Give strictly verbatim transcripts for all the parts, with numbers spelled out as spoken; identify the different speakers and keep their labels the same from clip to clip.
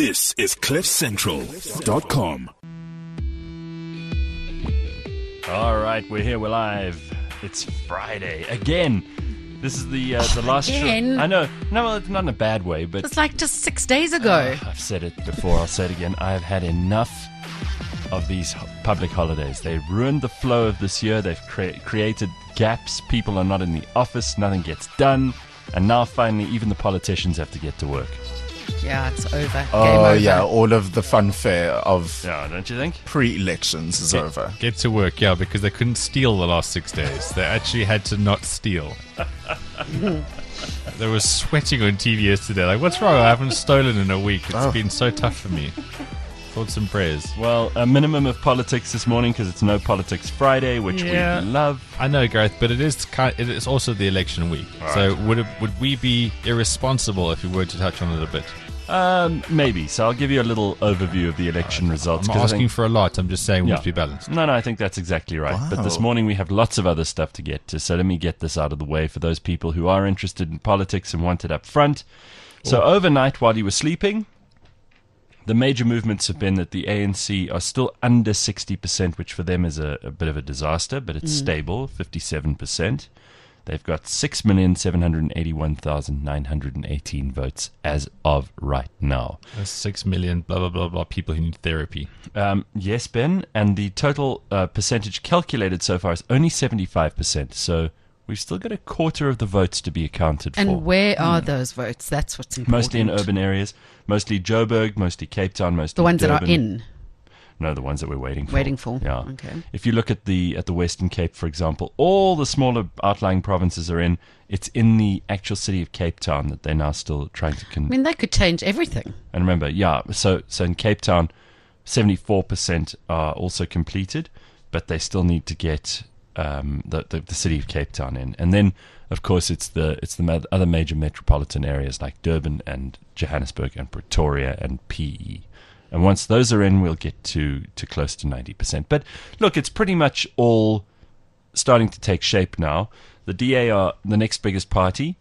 Speaker 1: This is cliff central dot com.
Speaker 2: All right, we're here. We're live. It's Friday again. This is the uh, the last.
Speaker 3: Again?
Speaker 2: Show. I know. No, well, it's not in a bad way, but
Speaker 3: It's like just six days ago.
Speaker 2: uh, I've said it before. I'll say it again. I have had enough of these ho- public holidays. They ruined the flow of this year. They've cre- created gaps. People are not in the office. Nothing gets done. And now finally, even the politicians have to get to work.
Speaker 3: Yeah, it's over. Game
Speaker 4: Oh
Speaker 3: over.
Speaker 4: yeah, all of the funfair of
Speaker 2: Yeah, don't you think?
Speaker 4: pre-elections is over.
Speaker 5: Get to work, yeah, because they couldn't steal the last six days. They actually had to not steal. They were sweating on T V yesterday. Like, what's wrong? I haven't stolen in a week. It's
Speaker 4: Oh.
Speaker 5: been so tough for me. Thoughts and prayers.
Speaker 2: Well, a minimum of politics this morning because it's No Politics Friday, which
Speaker 5: Yeah.
Speaker 2: we love.
Speaker 5: I know, Gareth, but it is kind. It is also the election week. So would it, would we be irresponsible if we were to touch on it a bit?
Speaker 2: Um, maybe. So I'll give you a little overview of the election results.
Speaker 5: I'm
Speaker 2: 'cause
Speaker 5: not
Speaker 2: I
Speaker 5: asking
Speaker 2: think-
Speaker 5: for a lot. I'm just saying we
Speaker 2: Yeah.
Speaker 5: must be balanced.
Speaker 2: No, no, I think that's exactly right. But this
Speaker 4: Wow.
Speaker 2: morning we have lots of other stuff to get to. So let me get this out of the way for those people who are interested in politics and want it up front. So overnight, while you were sleeping, the major movements have been that the A N C are still under sixty percent, which for them is a, a bit of a disaster, but it's stable, fifty-seven percent. They've got six million seven hundred eighty-one thousand nine hundred eighteen votes as of right now.
Speaker 5: There's six million blah blah blah blah people who need therapy.
Speaker 2: Um, yes, Ben, and the total uh, percentage calculated so far is only seventy-five percent. So we've still got a quarter of the votes to be accounted
Speaker 3: And
Speaker 2: for.
Speaker 3: where are those votes? That's what's important.
Speaker 2: Mostly in urban areas, mostly Joburg, mostly Cape Town, mostly
Speaker 3: The ones that are
Speaker 2: Durban.
Speaker 3: in.
Speaker 2: No, the ones that we're waiting for.
Speaker 3: Waiting for.
Speaker 2: Yeah.
Speaker 3: Okay.
Speaker 2: If you look at the at the Western Cape, for example, all the smaller outlying provinces are in. It's in the actual city of Cape Town that they're now still trying to con-
Speaker 3: I mean, they could change everything.
Speaker 2: And remember, yeah, so so in Cape Town, seventy-four percent are also completed, but they still need to get um, the, the the city of Cape Town in. And then, of course, it's the it's the ma- other major metropolitan areas like Durban and Johannesburg and Pretoria and P E. And once those are in, we'll get to, to close to ninety percent. But look, it's pretty much all starting to take shape now. The D A are the next biggest party.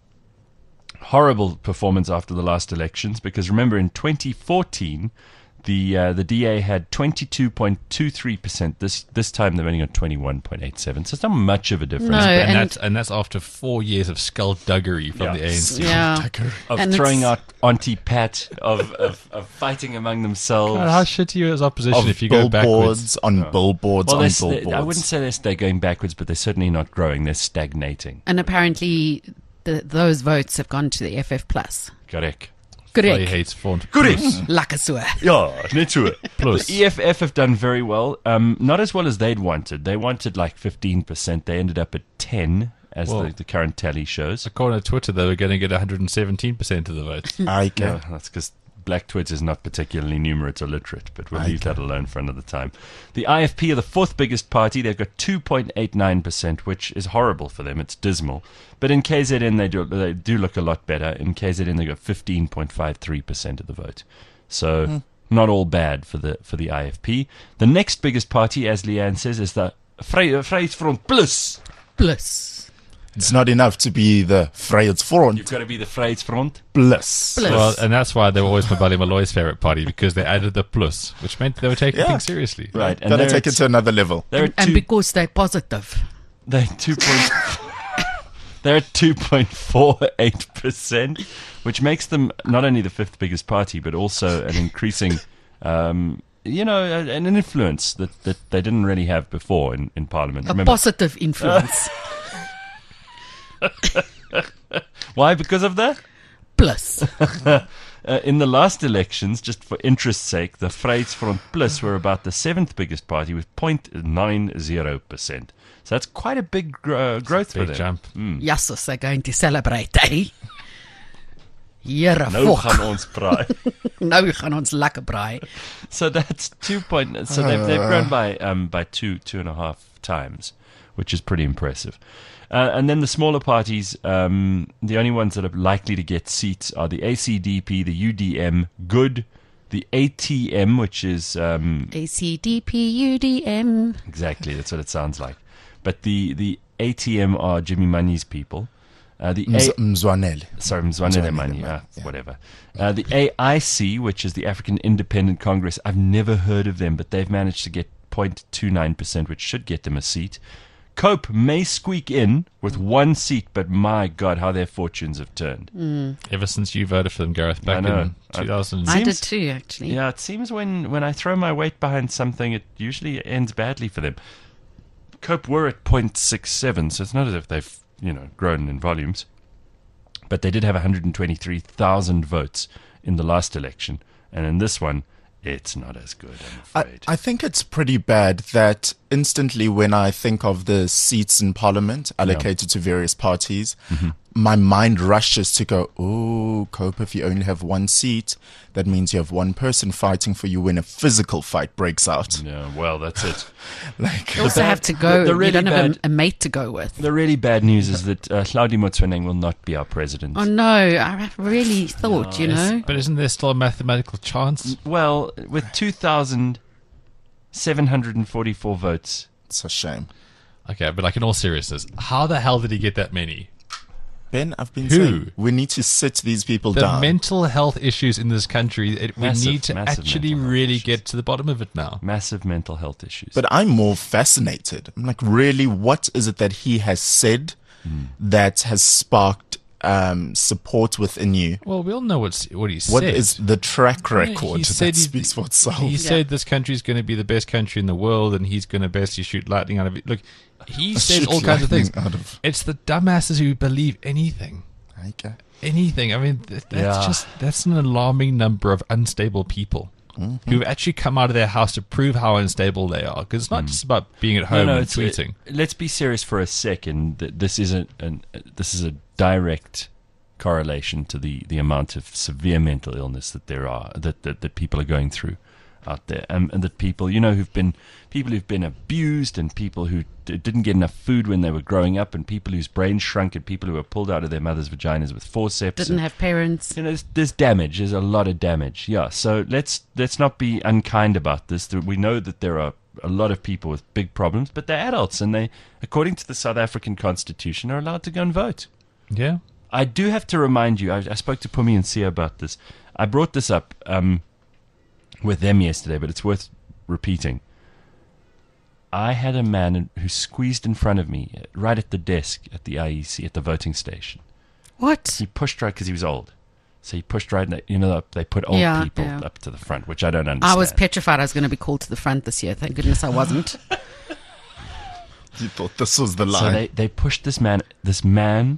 Speaker 2: Horrible performance after the last elections, because remember in twenty fourteen the uh, the D A had twenty-two point two three percent. This this time they've only got twenty-one point eight seven. So it's not much of a difference.
Speaker 3: No,
Speaker 5: And,
Speaker 3: and-
Speaker 5: that's and that's after four years of skullduggery from
Speaker 2: Yeah.
Speaker 5: the A N C.
Speaker 3: Yeah.
Speaker 2: Of
Speaker 3: And
Speaker 2: throwing
Speaker 3: it's-
Speaker 2: out Auntie Pat, of, of, of fighting among themselves.
Speaker 5: God, how shitty is opposition
Speaker 4: Of
Speaker 5: if you go
Speaker 4: billboards
Speaker 5: backwards?
Speaker 4: on billboards
Speaker 2: well,
Speaker 4: on
Speaker 2: they're,
Speaker 4: billboards.
Speaker 2: they, I wouldn't say they're, they're going backwards, but they're certainly not growing. They're stagnating.
Speaker 3: And apparently, the, those votes have gone to the F F Plus.
Speaker 2: Correct.
Speaker 5: They
Speaker 3: Correct.
Speaker 5: hate font.
Speaker 3: Lakasua.
Speaker 2: Yeah, net so.
Speaker 5: Plus.
Speaker 2: The E F F have done very well. Um, not as well as they'd wanted. They wanted like fifteen percent. They ended up at ten, as
Speaker 5: Whoa.
Speaker 2: the, the current tally shows.
Speaker 5: According to Twitter, they were going to get one hundred seventeen percent of the votes.
Speaker 4: I
Speaker 2: Yeah,
Speaker 4: can.
Speaker 2: that's because Black Twit is not particularly numerate or literate, but we'll leave that alone for another time. The I F P are the fourth biggest party. They've got two point eight nine percent, which is horrible for them. It's dismal. But in K Z N, they do, they do look a lot better. In K Z N, they've got fifteen point five three percent of the vote. So not all bad for the for the I F P. The next biggest party, as Leanne says, is the Vry- Vryheidsfront Plus.
Speaker 3: Plus.
Speaker 4: It's not enough to be the Vryheidsfront
Speaker 2: You've got to be the Vryheidsfront.
Speaker 4: Plus.
Speaker 3: Plus.
Speaker 5: Well, and that's why they were always Mabali Malloy's favorite party, because they added the plus, which meant they were taking
Speaker 4: Yeah.
Speaker 5: things seriously.
Speaker 2: Right. And
Speaker 4: Gotta
Speaker 2: they're
Speaker 4: take
Speaker 2: at-
Speaker 4: it to another level.
Speaker 2: they're
Speaker 3: And,
Speaker 2: at
Speaker 3: and
Speaker 2: two-
Speaker 3: because they're positive.
Speaker 2: They're two point. They're at two point four eight percent, which makes them not only the fifth biggest party, but also an increasing, um, you know, an an influence that, that they didn't really have before in, in Parliament.
Speaker 3: A
Speaker 2: Remember,
Speaker 3: positive influence.
Speaker 2: why? Because of that?
Speaker 3: Plus.
Speaker 2: Uh, in the last elections, just for interest's sake, the Vryheidsfront Plus were about the seventh biggest party with zero point nine zero percent. So that's quite a big gro- growth for
Speaker 5: Big
Speaker 2: them.
Speaker 5: jump.
Speaker 3: Jassos are going to celebrate, eh? Here,
Speaker 2: Nou
Speaker 3: fuck.
Speaker 2: gaan ons braai.
Speaker 3: Nou gaan ons lekker braai.
Speaker 2: So that's two point. So they've they've grown by um by two two and a half times, which is pretty impressive. Uh, and then the smaller parties, um, the only ones that are likely to get seats are the A C D P, the U D M, Good, the A T M, which is um,
Speaker 3: A C D P U D M.
Speaker 2: exactly that's what it sounds like. But the the A T M are Jimmy Money's people. Uh, the
Speaker 4: Mz-
Speaker 2: A-
Speaker 4: Mzwanele.
Speaker 2: sorry, Mzwanele
Speaker 4: Mzwanele
Speaker 2: Mani,
Speaker 4: Mani,
Speaker 2: uh,
Speaker 4: yeah.
Speaker 2: whatever. Uh, the A I C, which is the African Independent Congress, I've never heard of them, but they've managed to get zero point two nine percent, which should get them a seat. COPE may squeak in with one seat, but my God, how their fortunes have turned.
Speaker 5: Ever since you voted for them, Gareth,
Speaker 2: I
Speaker 5: back
Speaker 2: know.
Speaker 5: in two thousand.
Speaker 3: I did
Speaker 2: Seems-
Speaker 3: too, actually.
Speaker 2: Yeah, it seems when, when I throw my weight behind something, it usually ends badly for them. COPE were at zero point six seven, so it's not as if they've, you know, grown in volumes. But they did have one hundred twenty-three thousand votes in the last election, and in this one, it's not as good, I'm
Speaker 4: I,
Speaker 2: afraid.
Speaker 4: I think it's pretty bad that instantly when I think of the seats in parliament allocated to various parties,
Speaker 2: Mm-hmm.
Speaker 4: my mind rushes to go, oh, COPE, if you only have one seat, that means you have one person fighting for you when a physical fight breaks out.
Speaker 2: Yeah, well, that's it.
Speaker 4: Like,
Speaker 3: You also
Speaker 2: bad-
Speaker 3: have to go.
Speaker 2: the- the really
Speaker 3: you don't have
Speaker 2: bad-
Speaker 3: a, a mate to go with.
Speaker 2: The really bad news is that uh, Hlaudi Motsoeneng will not be our president.
Speaker 3: Oh no! I really thought, you know.
Speaker 5: But isn't there still a mathematical chance?
Speaker 2: Well, with two thousand seven hundred forty-four votes,
Speaker 4: it's a shame.
Speaker 5: Okay, but like in all seriousness, how the hell did he get that many?
Speaker 4: Ben, I've been
Speaker 5: Who?
Speaker 4: saying we need to sit these people
Speaker 5: The
Speaker 4: down.
Speaker 5: mental health issues in this country, it, we
Speaker 2: Massive,
Speaker 5: need to
Speaker 2: massive
Speaker 5: actually
Speaker 2: mental health
Speaker 5: really
Speaker 2: issues.
Speaker 5: get to the bottom of it now.
Speaker 2: massive mental health issues.
Speaker 4: But I'm more fascinated. I'm like, really, what is it that he has said that has sparked um, support within you?
Speaker 5: Well, we all know what's, what he
Speaker 4: What
Speaker 5: said.
Speaker 4: is the track record
Speaker 5: He
Speaker 4: that
Speaker 5: said he-
Speaker 4: speaks for itself?
Speaker 5: He said this country is going to be the best country in the world, and he's going to basically shoot lightning out of it. Look, he says
Speaker 4: Shoot
Speaker 5: all kinds of things.
Speaker 4: lightning out of-
Speaker 5: It's the dumbasses who believe anything.
Speaker 4: Okay.
Speaker 5: Anything. I mean, th- that's
Speaker 2: Yeah.
Speaker 5: just that's an alarming number of unstable people who've actually come out of their house to prove how unstable they are. Because it's not just about being at home and
Speaker 2: it's-
Speaker 5: tweeting.
Speaker 2: uh, let's be serious for a second. Th- This isn't an, uh, this is a direct correlation to the, the amount of severe mental illness that there are that that, that people are going through out there, um, and that people you know who've been people who've been abused, and people who d- didn't get enough food when they were growing up, and people whose brains shrunk, and people who were pulled out of their mothers' vaginas with forceps.
Speaker 3: Didn't
Speaker 2: and-
Speaker 3: have parents.
Speaker 2: you know, there's, there's damage. There's a lot of damage. Yeah. So let's let's not be unkind about this. There- We know that there are a lot of people with big problems, but they're adults, and they, according to the South African Constitution, are allowed to go and vote.
Speaker 5: Yeah.
Speaker 2: I do have to remind you. I, I spoke to Pumi and Sia about this. I brought this up um, with them yesterday, but it's worth repeating. I had a man who squeezed in front of me uh, right at the desk at the I E C at the voting station.
Speaker 3: What?
Speaker 2: He pushed right because he was old. So he pushed right, in, you know, they put old
Speaker 3: Yeah,
Speaker 2: people
Speaker 3: yeah.
Speaker 2: up to the front, which I don't understand.
Speaker 3: I was petrified I was going to be called to the front this year. Thank goodness I wasn't.
Speaker 4: You thought this was the
Speaker 2: So
Speaker 4: line.
Speaker 2: they, they pushed this man. This man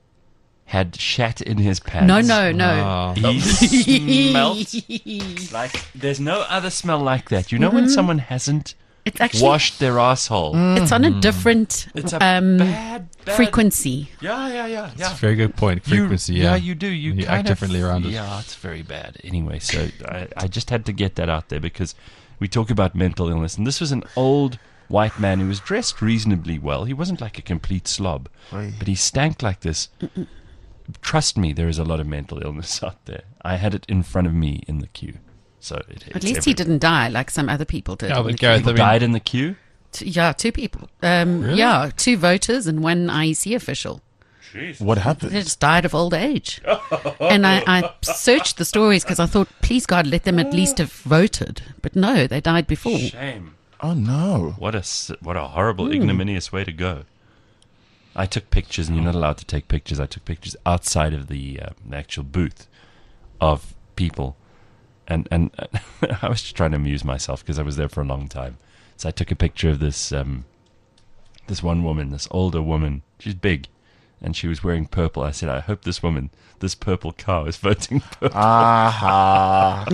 Speaker 2: had shat in his pants.
Speaker 3: No, no, no.
Speaker 5: Oh.
Speaker 2: He smelled like there's no other smell like that. You know when someone hasn't
Speaker 3: It's actually
Speaker 2: washed their asshole?
Speaker 3: it's on a different
Speaker 2: It's a
Speaker 3: um,
Speaker 2: bad, bad
Speaker 3: frequency.
Speaker 2: Yeah, yeah, yeah, yeah.
Speaker 5: It's a very good point.
Speaker 2: You-
Speaker 5: Frequency, yeah.
Speaker 2: you do. You,
Speaker 5: You
Speaker 2: kind
Speaker 5: act
Speaker 2: of-
Speaker 5: differently around it.
Speaker 2: Yeah, it's very bad. Anyway, so I, I just had to get that out there because we talk about mental illness, and this was an old white man who was dressed reasonably well. He wasn't like a complete slob,
Speaker 4: Oi.
Speaker 2: but he stank like this. Trust me, there is a lot of mental illness out there. I had it in front of me in the queue, so it,
Speaker 3: At
Speaker 2: it's
Speaker 3: least he
Speaker 2: everywhere.
Speaker 3: didn't die like some other people did.
Speaker 5: Yeah,
Speaker 3: in
Speaker 5: but
Speaker 3: the
Speaker 5: Gareth,
Speaker 3: queue.
Speaker 5: I mean,
Speaker 2: Died in the queue.
Speaker 3: T- yeah, two people. Um,
Speaker 5: Really?
Speaker 3: Yeah, two voters and one I E C official.
Speaker 4: What
Speaker 3: They
Speaker 4: happened?
Speaker 3: just died of old age. And I, I searched the stories because I thought, please God, let them at least have voted. But no, they died before.
Speaker 2: Shame.
Speaker 4: Oh no!
Speaker 2: What a s- what a horrible, ignominious way to go. I took pictures, and you're not allowed to take pictures. I took pictures outside of the, uh, the actual booth of people, and and I was just trying to amuse myself because I was there for a long time. So I took a picture of this um, this one woman, this older woman. She's big, and she was wearing purple. I said, I hope this woman, this purple cow, is voting purple.
Speaker 4: Aha!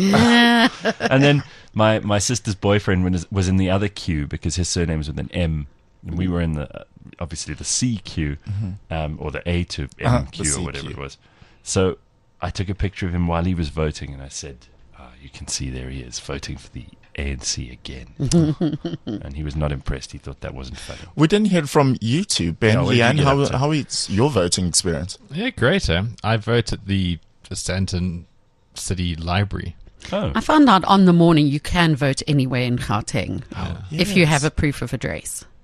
Speaker 2: And then my, my sister's boyfriend was, was in the other queue because his surname was with an M, and we were in the uh, obviously the C queue, um, or the A to M
Speaker 4: Uh-huh, the
Speaker 2: queue
Speaker 4: C
Speaker 2: or whatever
Speaker 4: queue.
Speaker 2: it was. So I took a picture of him while he was voting, and I said, oh, "You can see there he is voting for the A N C again." And he was not impressed. He thought that wasn't funny.
Speaker 4: We didn't hear from you two, Ben,
Speaker 2: Yeah, what did you
Speaker 4: Leanne.
Speaker 2: get
Speaker 4: How
Speaker 2: up to?
Speaker 4: how is your voting experience?
Speaker 5: Yeah, great. Eh? I vote at the Stanton City Library.
Speaker 2: Oh,
Speaker 3: I found out on the morning you can vote anywhere in Gauteng if you
Speaker 4: Yes.
Speaker 3: have a proof of address.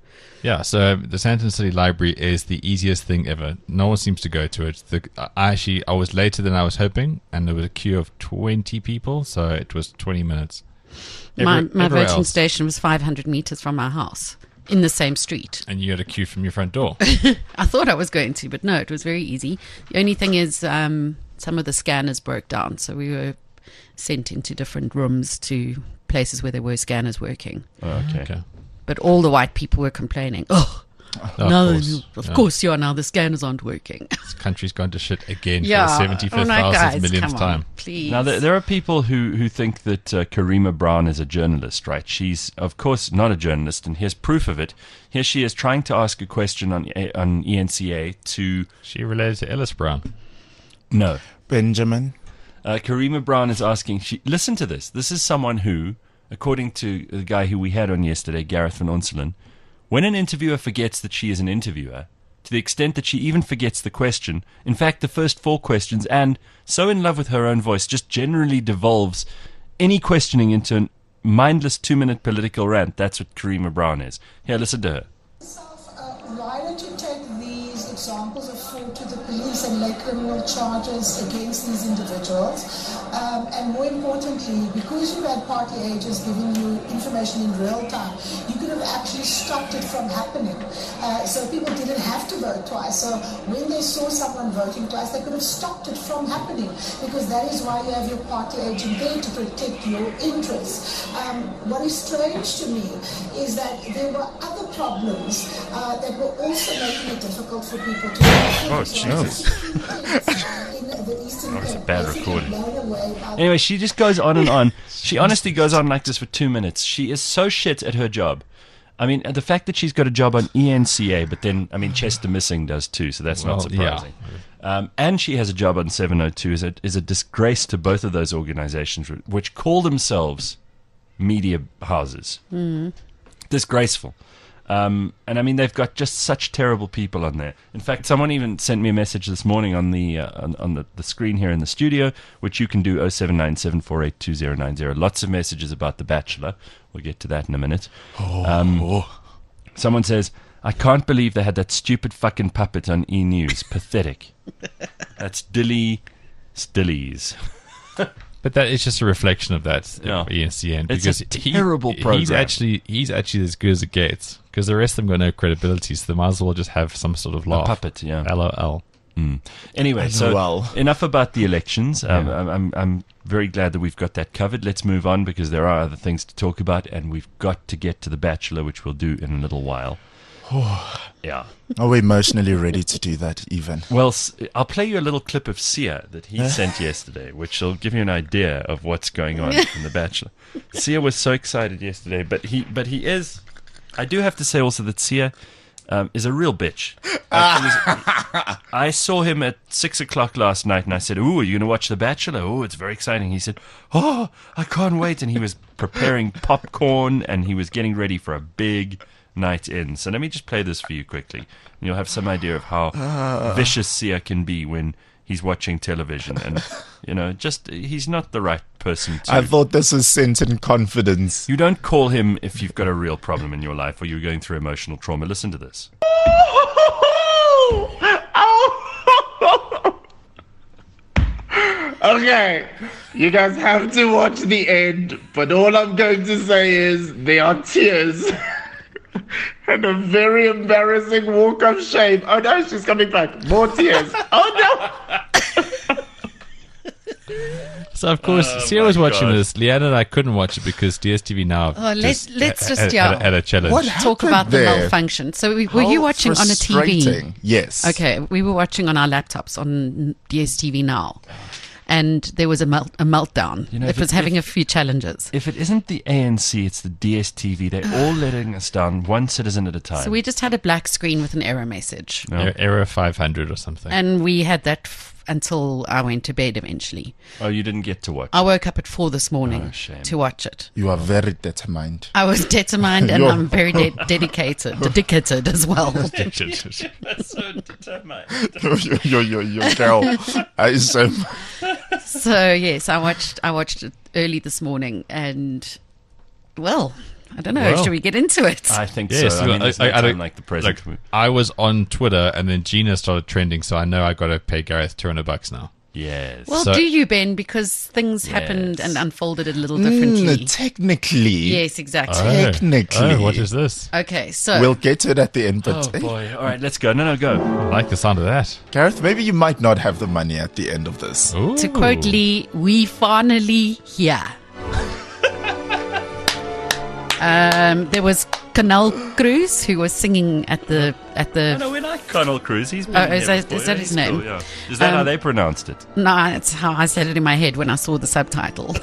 Speaker 5: Yeah, so the Sandton City Library is the easiest thing ever. No one seems to go to it. The, I actually, I was later than I was hoping, and there was a queue of twenty people, so it was twenty minutes.
Speaker 3: my
Speaker 5: Every-
Speaker 3: my
Speaker 5: everywhere
Speaker 3: voting
Speaker 5: else.
Speaker 3: station was five hundred meters from my house in the same street.
Speaker 5: And you had a queue from your front door.
Speaker 3: I thought I was going to, but no, it was very easy. The only thing is um, some of the scanners broke down, so we were sent into different rooms to places where there were scanners working.
Speaker 2: Oh, okay.
Speaker 5: Okay.
Speaker 3: But all the white people were complaining, oh,
Speaker 5: No,
Speaker 3: no,
Speaker 5: of course.
Speaker 3: of
Speaker 5: Yeah.
Speaker 3: course you are now, the scanners aren't working.
Speaker 5: This country's gone to shit again
Speaker 3: yeah.
Speaker 5: for the seventy-fifth
Speaker 3: Oh, no,
Speaker 5: thousandth
Speaker 3: guys,
Speaker 5: millionth
Speaker 3: come
Speaker 5: time.
Speaker 3: on, please.
Speaker 2: Now, there, there are people who, who think that uh, Karima Brown is a journalist, right? She's, of course, not a journalist, and here's proof of it. Here she is trying to ask a question on A- on E N C A to...
Speaker 5: She related to Ellis Brown.
Speaker 2: No.
Speaker 4: Benjamin.
Speaker 2: Uh, Karima Brown is asking... She, listen to this. This is someone who, according to the guy who we had on yesterday, Gareth van Onselen, when an interviewer forgets that she is an interviewer, to the extent that she even forgets the question, in fact, the first four questions, and so in love with her own voice, just generally devolves any questioning into a mindless two-minute political rant. That's what Karima Brown is. Here, listen to her.
Speaker 6: Uh, why don't you take these examples of fraud to the police and lay criminal charges against these individuals? Um, and more importantly, because you had party agents giving you information in real time, you could have actually stopped it from happening. Uh, so people didn't have to vote twice. So when they saw someone voting twice, they could have stopped it from happening, because that is why you have your party agent there, to protect your interests. Um, what is strange to me is that there were other problems uh, that were also making it difficult for people to
Speaker 2: Oh, Jesus.
Speaker 6: That
Speaker 2: was a bad recording. Anyway, she just goes on and on. She honestly goes on like this for two minutes. She is so shit at her job. I mean, the fact that she's got a job on E N C A, but then, I mean, Chester Missing does too, so that's
Speaker 5: Well,
Speaker 2: not surprising. Um, and she has a job on seven oh two is a, is a disgrace to both of those organizations, which call themselves media houses. Disgraceful. Um, and I mean, they've got just such terrible people on there. In fact, someone even sent me a message this morning on the uh, on, on the, the screen here in the studio, which you can do oh seven nine seven four eight two oh nine oh. Lots of messages about The Bachelor. We'll get to that in a minute. Um, someone says, I can't believe they had that stupid fucking puppet on E! News. Pathetic. That's Dilly Stillies.
Speaker 5: But that is just a reflection of that
Speaker 2: Yeah.
Speaker 5: E N C N,
Speaker 2: It's
Speaker 5: because
Speaker 2: a terrible
Speaker 5: he,
Speaker 2: program.
Speaker 5: He's actually he's actually as good as it gets, because the rest of them got no credibility, so they might as well just have some sort of laugh.
Speaker 2: puppet, yeah.
Speaker 5: LOL.
Speaker 2: Anyway, so
Speaker 4: Well.
Speaker 2: enough about the elections. Um,
Speaker 5: Yeah.
Speaker 2: I'm, I'm, I'm very glad that we've got that covered. Let's move on, because there are other things to talk about, and we've got to get to The Bachelor, which we'll do in a little while. Yeah.
Speaker 4: Are we emotionally ready to do that, even?
Speaker 2: Well, s- I'll play you a little clip of Sia that he sent yesterday, which will give you an idea of what's going on in The Bachelor. Sia was so excited yesterday, but he, but he is. I do have to say also that Sia um, is a real bitch. Like, he was- I saw him at six o'clock last night, and I said, "Ooh, are you going to watch The Bachelor? Oh, it's very exciting." He said, "Oh, I can't wait!" And he was preparing popcorn, and he was getting ready for a big night in. So let me just play this for you quickly, and you'll have some idea of how vicious Sia can be when he's watching television. And, you know, just, he's not the right person to...
Speaker 4: I thought this was sent in confidence.
Speaker 2: You don't call him if you've got a real problem in your life or you're going through emotional trauma. Listen to this.
Speaker 7: Okay, you guys have to watch the end, but all I'm going to say is there are tears and a very embarrassing walk of shame. Oh no, she's coming back. More tears. Oh no.
Speaker 5: So of course,
Speaker 2: Oh,
Speaker 5: Sia
Speaker 2: my
Speaker 5: was watching
Speaker 2: God.
Speaker 5: this. Leanne and I couldn't watch it because D S T V Now.
Speaker 3: Oh, let's-
Speaker 5: just
Speaker 3: let's
Speaker 5: had-
Speaker 3: just,
Speaker 5: had,
Speaker 3: yeah.
Speaker 5: had, had a challenge.
Speaker 4: What
Speaker 3: Talk
Speaker 4: happened
Speaker 3: about the
Speaker 4: there?
Speaker 3: malfunction. So, we, were you
Speaker 4: How
Speaker 3: watching on a T V?
Speaker 4: frustrating. Yes.
Speaker 3: Okay, we were watching on our laptops on D S T V Now, and there was a, melt, a meltdown.
Speaker 2: You know,
Speaker 3: it
Speaker 2: if
Speaker 3: was
Speaker 2: it-
Speaker 3: having
Speaker 2: if-
Speaker 3: a few challenges.
Speaker 2: If it isn't the A N C, it's the D S T V. They're all letting us down, one citizen at a time.
Speaker 3: So we just had a black screen with an error message,
Speaker 2: No.
Speaker 5: Er- Error five hundred or something.
Speaker 3: and we had that f- until I went to bed eventually.
Speaker 2: Oh, you didn't get to watch.
Speaker 3: I woke up at four this morning
Speaker 2: Oh, shame.
Speaker 3: to watch it.
Speaker 4: You are very determined.
Speaker 3: I was determined, and
Speaker 4: You're-
Speaker 3: I'm very de- dedicated, dedicated as well.
Speaker 2: That's so determined.
Speaker 4: yo, yo, yo, yo, girl. I so
Speaker 3: So yes, I watched. I watched it early this morning, and well, I don't know.
Speaker 5: Well,
Speaker 3: should we get into it?
Speaker 2: I think
Speaker 5: Yes,
Speaker 2: so. I mean, there's no
Speaker 5: I- I
Speaker 2: time
Speaker 5: don't-
Speaker 2: like the present.
Speaker 5: Like, I was on Twitter, and then Gina started trending, so I know I got to pay Gareth two hundred bucks now.
Speaker 2: yes.
Speaker 3: well,
Speaker 5: so-
Speaker 3: do you, Ben? Because things happened
Speaker 2: Yes.
Speaker 3: and unfolded a little differently.
Speaker 4: Mm, technically.
Speaker 3: Yes, exactly.
Speaker 5: Oh.
Speaker 4: Technically.
Speaker 5: Oh, what is this?
Speaker 3: Okay, so
Speaker 4: We'll get to it at the end,
Speaker 2: oh
Speaker 4: but eh,
Speaker 2: boy! All right, let's go. No, no, go.
Speaker 5: I like the sound of that.
Speaker 4: Gareth, maybe you might not have the money at the end of this.
Speaker 5: Ooh.
Speaker 3: to quote Lee, we finally here. um, there was Canal Cruz who was singing at the at the.
Speaker 2: No, we like Colonel Cruz. He's been
Speaker 3: Oh,
Speaker 2: here
Speaker 3: is that-
Speaker 2: before.
Speaker 3: is that
Speaker 2: Yeah,
Speaker 3: his
Speaker 2: he's
Speaker 3: name?
Speaker 2: cool, yeah. Is that how
Speaker 3: Um,
Speaker 2: they pronounced it?
Speaker 3: No, that's how I said it in my head when I saw the subtitle.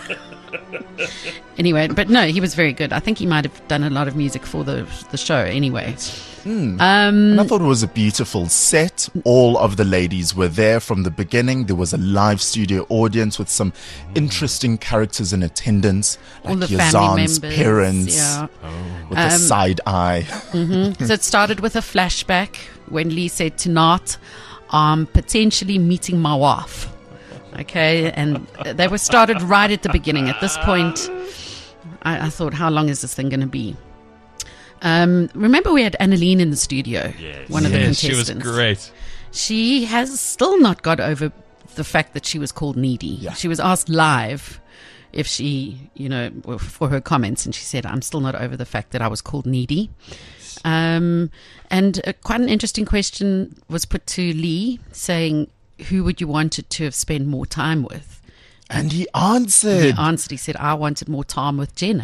Speaker 3: Anyway, but no, he was very good. I think he might have done a lot of music for the the show. Anyway,
Speaker 4: And I thought it was a beautiful set. All of the ladies were there from the beginning. There was a live studio audience with some interesting characters in attendance,
Speaker 3: all
Speaker 4: like
Speaker 3: the family
Speaker 4: Yazan's
Speaker 3: members.
Speaker 4: parents
Speaker 3: Yeah.
Speaker 4: with the side eye.
Speaker 3: So it started with a flashback when Lee said to Nat, "I'm potentially meeting my wife." Okay, and they were started right at the beginning. At this point, I, I thought, how long is this thing going to be? Um, remember, we had Annaline in the studio,
Speaker 2: Yes.
Speaker 3: one of the
Speaker 5: Yes, she
Speaker 3: contestants.
Speaker 5: was great.
Speaker 3: She has still not got over the fact that she was called needy.
Speaker 4: Yeah.
Speaker 3: She was asked live if she, you know, for her comments, and she said, "I'm still not over the fact that I was called needy." Um, and uh, quite an interesting question was put to Lee, saying, "Who would you wanted to have spent more time with?"
Speaker 4: And he
Speaker 3: He
Speaker 4: answered.
Speaker 3: answered, he said, "I wanted more time with Jenna."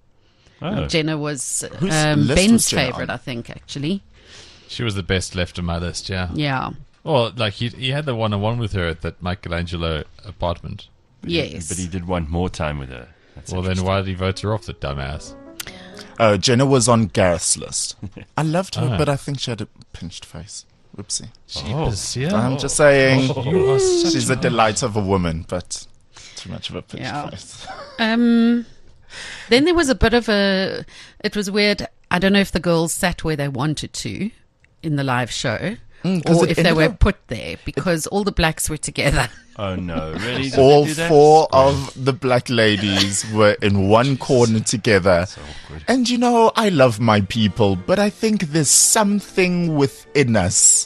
Speaker 2: Oh.
Speaker 3: Jenna was
Speaker 4: Whose
Speaker 3: um,
Speaker 4: list
Speaker 3: Ben's
Speaker 4: was Jenna
Speaker 3: favorite,
Speaker 4: on?
Speaker 3: I think, actually.
Speaker 5: She was the best left on my list, yeah.
Speaker 3: Yeah.
Speaker 5: Well, like, he, he had the one-on-one with her at that Michelangelo apartment.
Speaker 3: Yes.
Speaker 2: But he did want more time with her. That's
Speaker 5: Well, then
Speaker 2: interesting.
Speaker 5: why did he vote her off, the dumbass?
Speaker 4: Uh, Jenna was on Gareth's list. I loved her,
Speaker 5: Ah.
Speaker 4: but I think she had a pinched face. Whoopsie.
Speaker 5: Jeepers, yeah.
Speaker 4: I'm just saying,
Speaker 5: You are such
Speaker 4: she's a delight of a woman, but too much of a pinched
Speaker 3: Yeah.
Speaker 4: face.
Speaker 3: Um, then there was a bit of a. It was weird. I don't know if the girls sat where they wanted to in the live show,
Speaker 4: 'cause
Speaker 3: or
Speaker 4: it
Speaker 3: if they
Speaker 4: ended
Speaker 3: were
Speaker 4: up-
Speaker 3: put there because all the blacks were together.
Speaker 2: Oh no! Really? Did they
Speaker 4: All
Speaker 2: do that?
Speaker 4: four of the black ladies were in one corner together.
Speaker 2: So awkward.
Speaker 4: And you know, I love my people, but I think there's something within us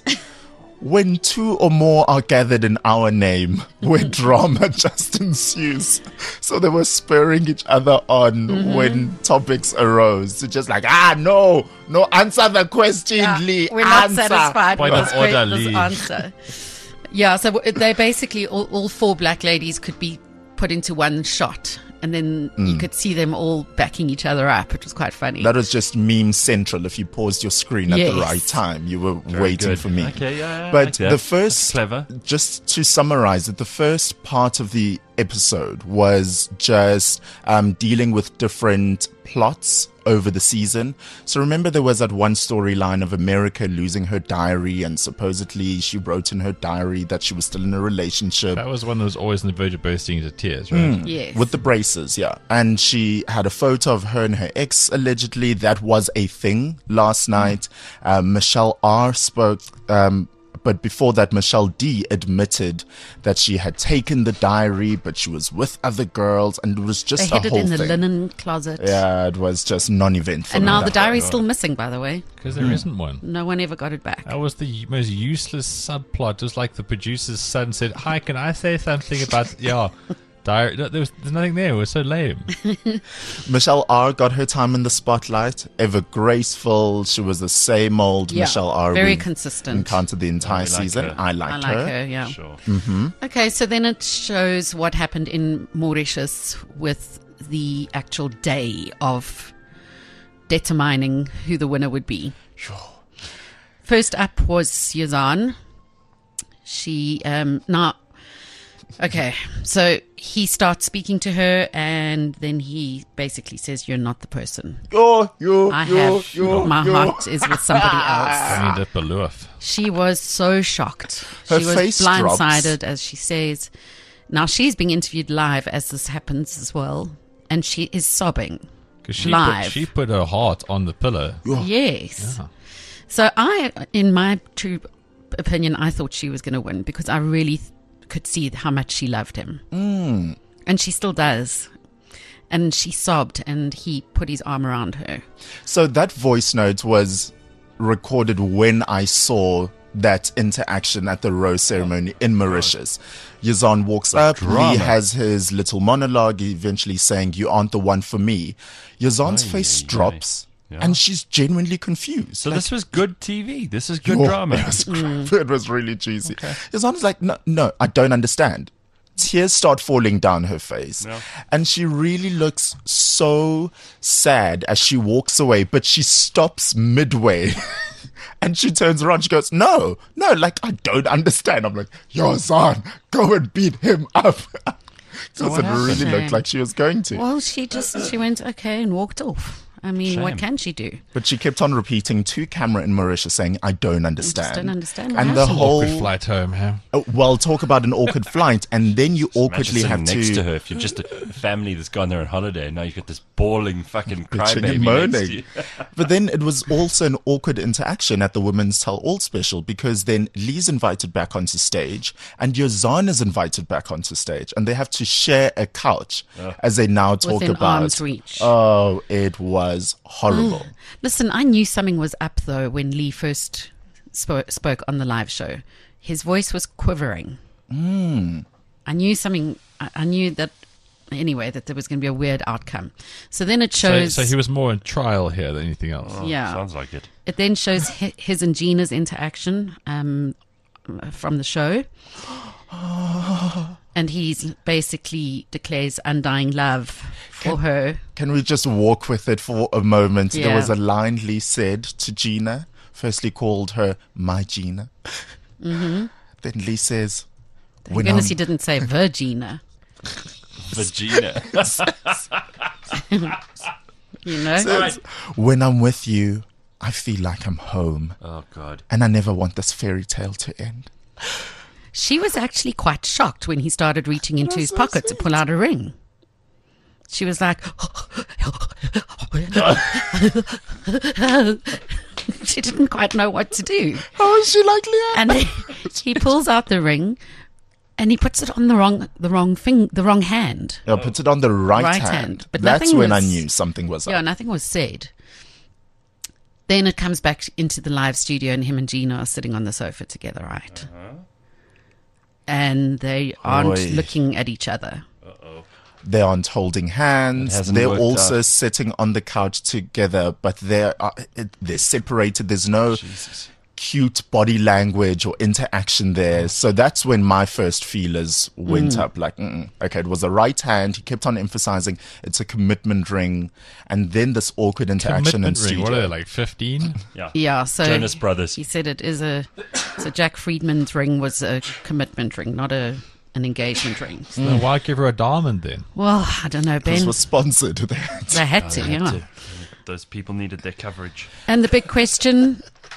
Speaker 4: when two or more are gathered in our name where drama just ensues. So they were spurring each other on
Speaker 3: Mm-hmm.
Speaker 4: when topics arose. So just like, ah, no, no, answer the question, Lee.
Speaker 3: We're not
Speaker 4: answer.
Speaker 3: satisfied
Speaker 5: Point
Speaker 3: with
Speaker 5: of
Speaker 3: this,
Speaker 5: order,
Speaker 3: que- this
Speaker 5: Lee.
Speaker 3: answer. Yeah, so w- they basically all, all four black ladies could be put into one shot, and then you could see them all backing each other up. It was quite funny.
Speaker 4: That was just meme central. If you paused your screen at the
Speaker 3: Yes.
Speaker 4: right time, you were
Speaker 2: Very
Speaker 4: waiting
Speaker 2: good.
Speaker 4: for me.
Speaker 2: Okay, yeah, I
Speaker 4: But
Speaker 2: like that.
Speaker 4: the
Speaker 2: That's
Speaker 4: first,
Speaker 2: clever.
Speaker 4: just to summarize it, the first part of the episode was just um, dealing with different plots over the season. So remember, there was that one storyline of America losing her diary, and supposedly she wrote in her diary that she was still in a relationship.
Speaker 5: That was one that was always on the verge of bursting into tears, right?
Speaker 3: yes.
Speaker 4: With the braces, yeah. And she had a photo of her and her ex, allegedly. That was a thing last night. Um, Michelle R spoke, um, but before that, Michelle D admitted that she had taken the diary, but she was with other girls, and it was
Speaker 3: they
Speaker 4: just a
Speaker 3: hid it
Speaker 4: whole
Speaker 3: in the
Speaker 4: thing.
Speaker 3: linen closet.
Speaker 4: Yeah, it was just non-eventful.
Speaker 3: And now
Speaker 4: in
Speaker 3: the
Speaker 4: that way.
Speaker 3: diary's still missing, by the way.
Speaker 5: Because there isn't one.
Speaker 3: No one ever got it back.
Speaker 5: That was the u- most useless subplot. Just like the producer's son said, "Hi, can I say something about yeah?" Diary. No, there was there's nothing there. It was so lame.
Speaker 4: Michelle R got her time in the spotlight. Ever graceful. She was the same old
Speaker 3: Yeah,
Speaker 4: Michelle R.
Speaker 3: very
Speaker 4: we've
Speaker 3: consistent.
Speaker 4: encountered the entire
Speaker 2: we like
Speaker 4: season.
Speaker 2: her.
Speaker 4: I
Speaker 3: I
Speaker 4: liked
Speaker 3: like
Speaker 4: her.
Speaker 3: her, yeah.
Speaker 2: Sure.
Speaker 3: Okay, so then it shows what happened in Mauritius with the actual day of determining who the winner would be. First up was Yazan. She, um, now, okay, so he starts speaking to her, and then he basically says, "You're not the person.
Speaker 4: Yo, yo,
Speaker 3: I
Speaker 4: yo,
Speaker 3: have,
Speaker 4: yo,
Speaker 3: my
Speaker 4: yo.
Speaker 3: heart is with somebody else."
Speaker 5: I mean, the Baloof.
Speaker 3: She was so shocked.
Speaker 4: Her
Speaker 3: she was
Speaker 4: face
Speaker 3: blindsided,
Speaker 4: drops.
Speaker 3: as she says. Now she's being interviewed live as this happens as well, and she is sobbing.
Speaker 5: Because she
Speaker 3: Live.
Speaker 5: put, she put her heart on the pillow.
Speaker 3: Yes.
Speaker 5: Yeah.
Speaker 3: So I, in my true opinion, I thought she was going to win because I really th- could see how much she loved him, mm. and she still does. And she sobbed, and he put his arm around her.
Speaker 4: So that voice note was recorded when I saw that interaction at the rose ceremony in Mauritius. Yazan walks up,
Speaker 2: drama.
Speaker 4: Lee has his little monologue, eventually saying, "You aren't the one for me." Yazan's
Speaker 2: Aye,
Speaker 4: face
Speaker 2: aye,
Speaker 4: drops,
Speaker 2: aye. Yeah.
Speaker 4: and she's genuinely confused.
Speaker 2: So
Speaker 4: Like,
Speaker 2: this was good T V. This is good
Speaker 4: oh,
Speaker 2: drama.
Speaker 4: It was, it was really juicy. Yazan's like, no, no, I don't understand. Tears start falling down her face.
Speaker 2: Yeah.
Speaker 4: And she really looks so sad as she walks away, but she stops midway. And she turns around, she goes, no, no, like, I don't understand. I'm like, Yazan, go and beat him up. Because
Speaker 2: what
Speaker 4: it really
Speaker 3: happened?
Speaker 4: looked like she was going to.
Speaker 3: Well, she just, she went, okay, and walked off. I mean, what
Speaker 2: Shame.
Speaker 3: can she do?
Speaker 4: But she kept on repeating to camera in Mauritius saying, I don't understand.
Speaker 3: don't understand what
Speaker 4: And the
Speaker 3: happened.
Speaker 4: whole,
Speaker 5: Awkward flight home, huh?
Speaker 4: oh, well, talk about an awkward flight. And then you
Speaker 2: Imagine
Speaker 4: awkwardly
Speaker 2: sitting
Speaker 4: have
Speaker 2: next
Speaker 4: to,
Speaker 2: to her. If you're just a family that's gone there on holiday, and now you've got this bawling fucking
Speaker 4: bitching
Speaker 2: crybaby
Speaker 4: and
Speaker 2: next to
Speaker 4: moaning.
Speaker 2: you.
Speaker 4: But then it was also an awkward interaction at the Women's Tell All special, because then Lee's invited back onto stage and Yazan is invited back onto stage, and they have to share a couch as they now talk
Speaker 3: Within
Speaker 4: about.
Speaker 3: arm's reach.
Speaker 4: Oh, it was horrible.
Speaker 3: Listen, I knew something was up, though, when Lee first spo- spoke on the live show. His voice was quivering. Mm. I knew something, I, I knew that, anyway, that there was going to be a weird outcome. So then it
Speaker 5: So,
Speaker 3: shows,
Speaker 5: so he was more in trial here than anything else.
Speaker 3: yeah.
Speaker 2: Sounds like it.
Speaker 3: It then shows hi- his and Gina's interaction um, from the show. And he's basically declares undying love for her.
Speaker 4: Can we just walk with it for a moment? There
Speaker 3: Yeah.
Speaker 4: was a line Lee said to Gina, firstly called her my Gina. Mm-hmm. Then Lee says,
Speaker 3: Thank
Speaker 4: when
Speaker 3: goodness
Speaker 4: I'm-
Speaker 3: he didn't say Virgina.
Speaker 2: Vagina.
Speaker 3: You know?
Speaker 4: says, when I'm with you, I feel like I'm home.
Speaker 2: Oh God.
Speaker 4: And I never want this fairy tale to end.
Speaker 3: She was actually quite shocked when he started reaching into his pocket to pull out a ring. She was like, she didn't quite know what to do.
Speaker 4: How is she like Leanne?
Speaker 3: And he, he pulls out the ring and he puts it on the wrong, the wrong thing, the wrong hand.
Speaker 4: Yeah, puts it on the right,
Speaker 3: Right
Speaker 4: hand.
Speaker 3: hand, but
Speaker 4: That's
Speaker 3: nothing
Speaker 4: when I
Speaker 3: was-
Speaker 4: knew something was
Speaker 3: Yeah,
Speaker 4: up.
Speaker 3: nothing was said. Then it comes back into the live studio and him and Gina are sitting on the sofa together, right? And they aren't
Speaker 4: Oy.
Speaker 3: looking at each other.
Speaker 4: They aren't holding hands.
Speaker 2: It hasn't
Speaker 4: They're
Speaker 2: worked
Speaker 4: also
Speaker 2: out.
Speaker 4: sitting on the couch together, but they're uh, it- they're separated. There's no
Speaker 2: Jesus.
Speaker 4: cute body language or interaction there. So that's when my first feelers went
Speaker 3: Mm.
Speaker 4: up. Like, mm-mm. okay, it was a right hand. He kept on emphasizing it's a commitment ring, and then this awkward interaction
Speaker 5: Commitment
Speaker 4: in
Speaker 5: ring.
Speaker 4: studio.
Speaker 5: What are they, like fifteen?
Speaker 2: Yeah.
Speaker 3: Yeah, so
Speaker 2: Jonas Brothers.
Speaker 3: He said it is a so Jack Friedman's ring was a commitment ring, not a an engagement ring.
Speaker 5: Then why give her a diamond then?
Speaker 3: Well, I don't know,
Speaker 4: This
Speaker 3: Ben.
Speaker 4: was sponsored. They had to-
Speaker 3: They had to,
Speaker 2: They had
Speaker 3: yeah.
Speaker 2: to. Those people needed their coverage.
Speaker 3: And the big question: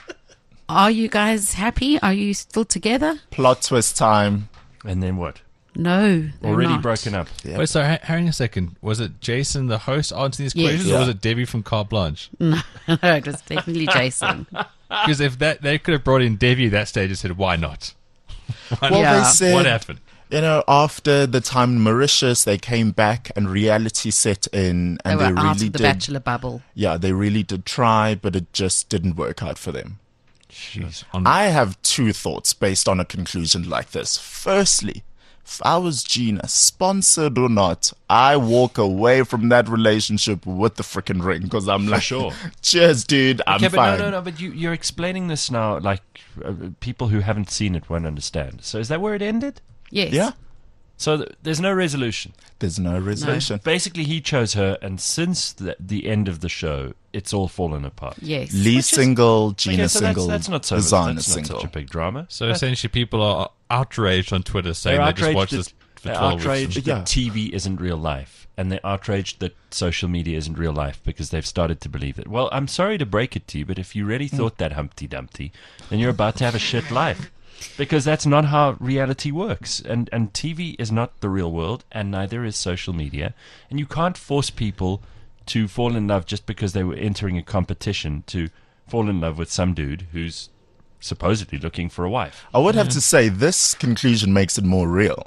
Speaker 3: are you guys happy? Are you still together?
Speaker 4: Plot twist time.
Speaker 2: And then what?
Speaker 3: No, they're
Speaker 2: Already
Speaker 3: not.
Speaker 2: broken up.
Speaker 4: Yep.
Speaker 5: Wait, so ha- hang on a second. Was it Jason, the host, answering these
Speaker 3: Yes.
Speaker 5: questions,
Speaker 4: Yeah.
Speaker 5: or was it Debbie from Carte Blanche?
Speaker 3: No, it was definitely Jason.
Speaker 5: Because if that they could have brought in Debbie at that stage and said, "Why not? Why
Speaker 4: Well,
Speaker 5: not?
Speaker 3: Yeah.
Speaker 4: they said,
Speaker 5: What happened?"
Speaker 4: you know, after the time in Mauritius, they came back and reality set in,
Speaker 3: They
Speaker 4: and
Speaker 3: were
Speaker 4: they,
Speaker 3: out
Speaker 4: really
Speaker 3: of the
Speaker 4: did.
Speaker 3: bachelor bubble.
Speaker 4: Yeah, they really did try, but it just didn't work out for them.
Speaker 5: Jeez. On-
Speaker 4: I have two thoughts based on a conclusion like this. Firstly, if I was Gina, sponsored or not, I walk away from that relationship with the freaking ring because I'm like,
Speaker 2: sure.
Speaker 4: cheers, dude, I'm
Speaker 2: okay, but
Speaker 4: fine.
Speaker 2: no, no, no. But you, you're explaining this now, like uh, people who haven't seen it won't understand. So is that where it ended?
Speaker 3: Yes.
Speaker 4: Yeah,
Speaker 2: So th- there's no resolution.
Speaker 4: there's no resolution.
Speaker 2: Basically, he chose her, and since the, the end of the show, it's all fallen apart.
Speaker 3: Yes.
Speaker 4: Lee single, Gina
Speaker 2: Okay, so that's,
Speaker 4: single,
Speaker 2: that's not so.
Speaker 4: Zana
Speaker 2: That's not
Speaker 4: single.
Speaker 2: such a big drama.
Speaker 5: so essentially, people are outraged on Twitter saying
Speaker 2: They're
Speaker 5: they just watched
Speaker 2: outraged
Speaker 5: this
Speaker 2: that,
Speaker 5: for
Speaker 2: they're
Speaker 5: twelve
Speaker 2: outraged
Speaker 5: weeks.
Speaker 2: that
Speaker 4: Yeah.
Speaker 2: T V isn't real life, and they're outraged that social media isn't real life because they've started to believe it. Well, I'm sorry to break it to you, but if you really thought that Humpty Dumpty, then you're about to have a shit life. Because that's not how reality works. And and T V is not the real world, and neither is social media. And you can't force people to fall in love just because they were entering a competition to fall in love with some dude who's supposedly looking for a wife.
Speaker 4: I would have to say this conclusion makes it more real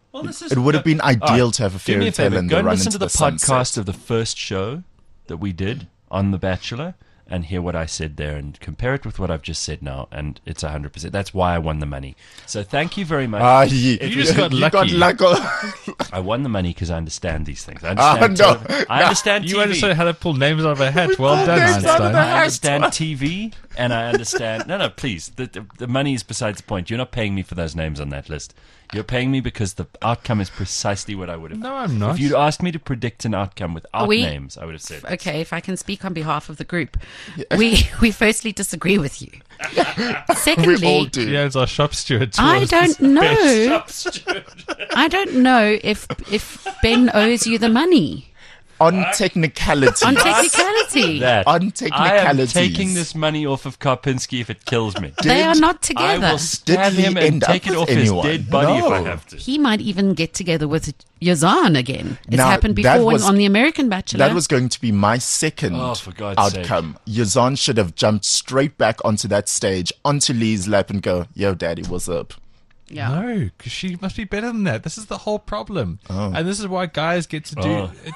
Speaker 2: Well, this is,
Speaker 4: It would have been
Speaker 2: All
Speaker 4: ideal
Speaker 2: right,
Speaker 4: to have a
Speaker 2: do me
Speaker 4: fairy tale
Speaker 2: favor,
Speaker 4: and
Speaker 2: go
Speaker 4: the
Speaker 2: and
Speaker 4: run
Speaker 2: listen
Speaker 4: into
Speaker 2: to the,
Speaker 4: the
Speaker 2: podcast
Speaker 4: sunset.
Speaker 2: of the first show that we did on The Bachelor and hear what I said there and compare it with what I've just said now, and it's one hundred percent. That's why I won the money. So thank you very much.
Speaker 4: Ah, ye-
Speaker 5: You just got
Speaker 4: you
Speaker 5: lucky.
Speaker 4: got lucky.
Speaker 2: I won the money because I understand these things. I
Speaker 4: Ah,
Speaker 2: understand,
Speaker 4: no.
Speaker 2: tele- I understand
Speaker 5: You
Speaker 2: T V.
Speaker 5: understand how to pull names out of a hat. Well
Speaker 4: pulled
Speaker 5: done,
Speaker 4: names out of
Speaker 5: Einstein.
Speaker 4: a hat.
Speaker 2: I understand T V, and I understand. No, no, please. The, the, the money is besides the point. You're not paying me for those names on that list. You're paying me because the outcome is precisely what I would have.
Speaker 5: No, I'm not.
Speaker 2: If you'd asked me to predict an outcome without
Speaker 3: We-
Speaker 2: names, I would have said.
Speaker 3: Okay, if I can speak on behalf of the group, we we firstly disagree with you. Secondly,
Speaker 4: We all do.
Speaker 5: Yeah, it's our shop steward.
Speaker 3: I
Speaker 5: towards
Speaker 3: don't
Speaker 5: this
Speaker 3: know.
Speaker 5: bitch.
Speaker 3: I don't know if if Ben owes you the money
Speaker 4: On technicality.
Speaker 3: on technicality.
Speaker 2: That
Speaker 4: On
Speaker 2: I am
Speaker 4: technicalities.
Speaker 2: taking this money off of Karpinski if it kills me.
Speaker 3: They are not
Speaker 2: I
Speaker 3: together.
Speaker 2: will stab
Speaker 4: Did he
Speaker 2: him and
Speaker 4: end
Speaker 2: take
Speaker 4: up
Speaker 2: it
Speaker 4: with
Speaker 2: off
Speaker 4: anyone?
Speaker 2: his dead body if I
Speaker 4: No.
Speaker 2: have to.
Speaker 3: He might even get together with Yazan again. It's
Speaker 4: Now,
Speaker 3: happened
Speaker 4: that
Speaker 3: before
Speaker 4: was-
Speaker 3: on The American Bachelor.
Speaker 4: That was going to be my second
Speaker 2: Oh, for God's
Speaker 4: outcome. Yazan should have jumped straight back onto that stage, onto Lee's lap and go, yo, daddy, what's up?
Speaker 3: yeah.
Speaker 5: No, because she must be better than that. This is the whole problem. And this is why guys get to do...
Speaker 2: Oh.
Speaker 5: It,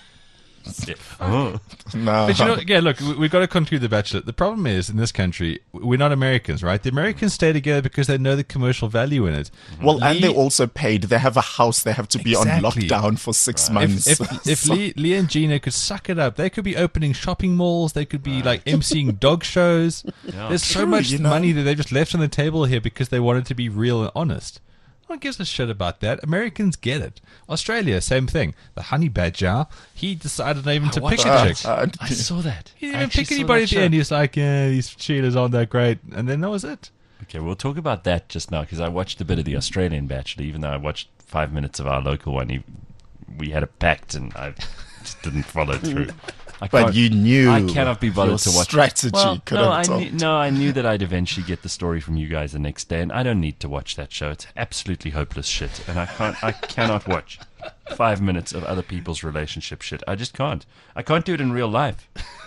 Speaker 2: Oh.
Speaker 4: No.
Speaker 5: But you know, yeah, look, we- we've got to conclude The Bachelor. The problem is, in this country, we're not Americans, right? The Americans stay together because they know the commercial value in it.
Speaker 4: Well, and
Speaker 5: Lee-
Speaker 4: they're also paid. They have a house. They have to be
Speaker 5: Exactly.
Speaker 4: on lockdown for six months.
Speaker 5: If if, if
Speaker 4: So-
Speaker 5: Lee, Lee and Gina could suck it up, they could be opening shopping malls. They could be like emceeing dog shows. There's so
Speaker 4: True,
Speaker 5: much
Speaker 4: you know.
Speaker 5: money that they just left on the table here because they wanted to be real and honest. No one gives a shit about that. Americans get it. Australia, same thing. The honey badger, he decided not even to pick a
Speaker 2: watched
Speaker 5: chick.
Speaker 4: Uh,
Speaker 2: I saw that.
Speaker 5: He
Speaker 2: I
Speaker 5: didn't even
Speaker 2: actually
Speaker 5: pick
Speaker 2: saw
Speaker 5: anybody
Speaker 2: that
Speaker 5: at the
Speaker 2: show.
Speaker 5: end. He was like, yeah, these cheaters aren't that great. And then that was it.
Speaker 2: Okay, we'll talk about that just now because I watched a bit of the Australian Bachelor, even though I watched five minutes of our local one. He, we had a pact and I just didn't follow through. I
Speaker 4: but
Speaker 2: can't-
Speaker 4: you knew
Speaker 2: I cannot be bothered
Speaker 4: your
Speaker 2: to watch.
Speaker 4: strategy
Speaker 2: Well,
Speaker 4: could
Speaker 2: no,
Speaker 4: have
Speaker 2: I
Speaker 4: told.
Speaker 2: knew, no, I knew that I'd eventually get the story from you guys the next day, and I don't need to watch that show. It's absolutely hopeless shit, and I can't. I cannot watch five minutes of other people's relationship shit. I just can't. I can't do it in real life.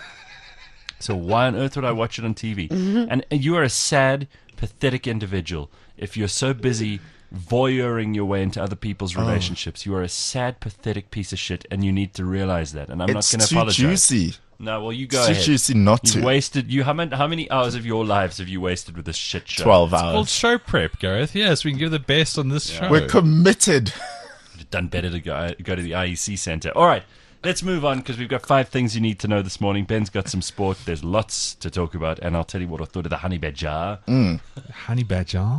Speaker 2: So why on earth would I watch it on T V? And you are a sad, pathetic individual if you're so busy voyeuring your way into other people's relationships. You are a sad, pathetic piece of shit, and you need to realize that. And I'm
Speaker 4: It's
Speaker 2: not going to
Speaker 4: too
Speaker 2: apologize.
Speaker 4: juicy.
Speaker 2: No, well, you go
Speaker 4: It's too
Speaker 2: ahead.
Speaker 4: juicy not
Speaker 2: You
Speaker 4: to.
Speaker 2: wasted. You how many, how many hours of your lives have you wasted with this shit show?
Speaker 4: Twelve
Speaker 5: Called
Speaker 4: hours.
Speaker 5: show prep, Gareth. Yes, we can give the best on this show.
Speaker 4: We're committed.
Speaker 2: You've done better to go go to the I E C Center. All right, let's move on because we've got five things you need to know this morning. Ben's got some sport. There's lots to talk about, and I'll tell you what I thought of the honey badger.
Speaker 5: Honey badger.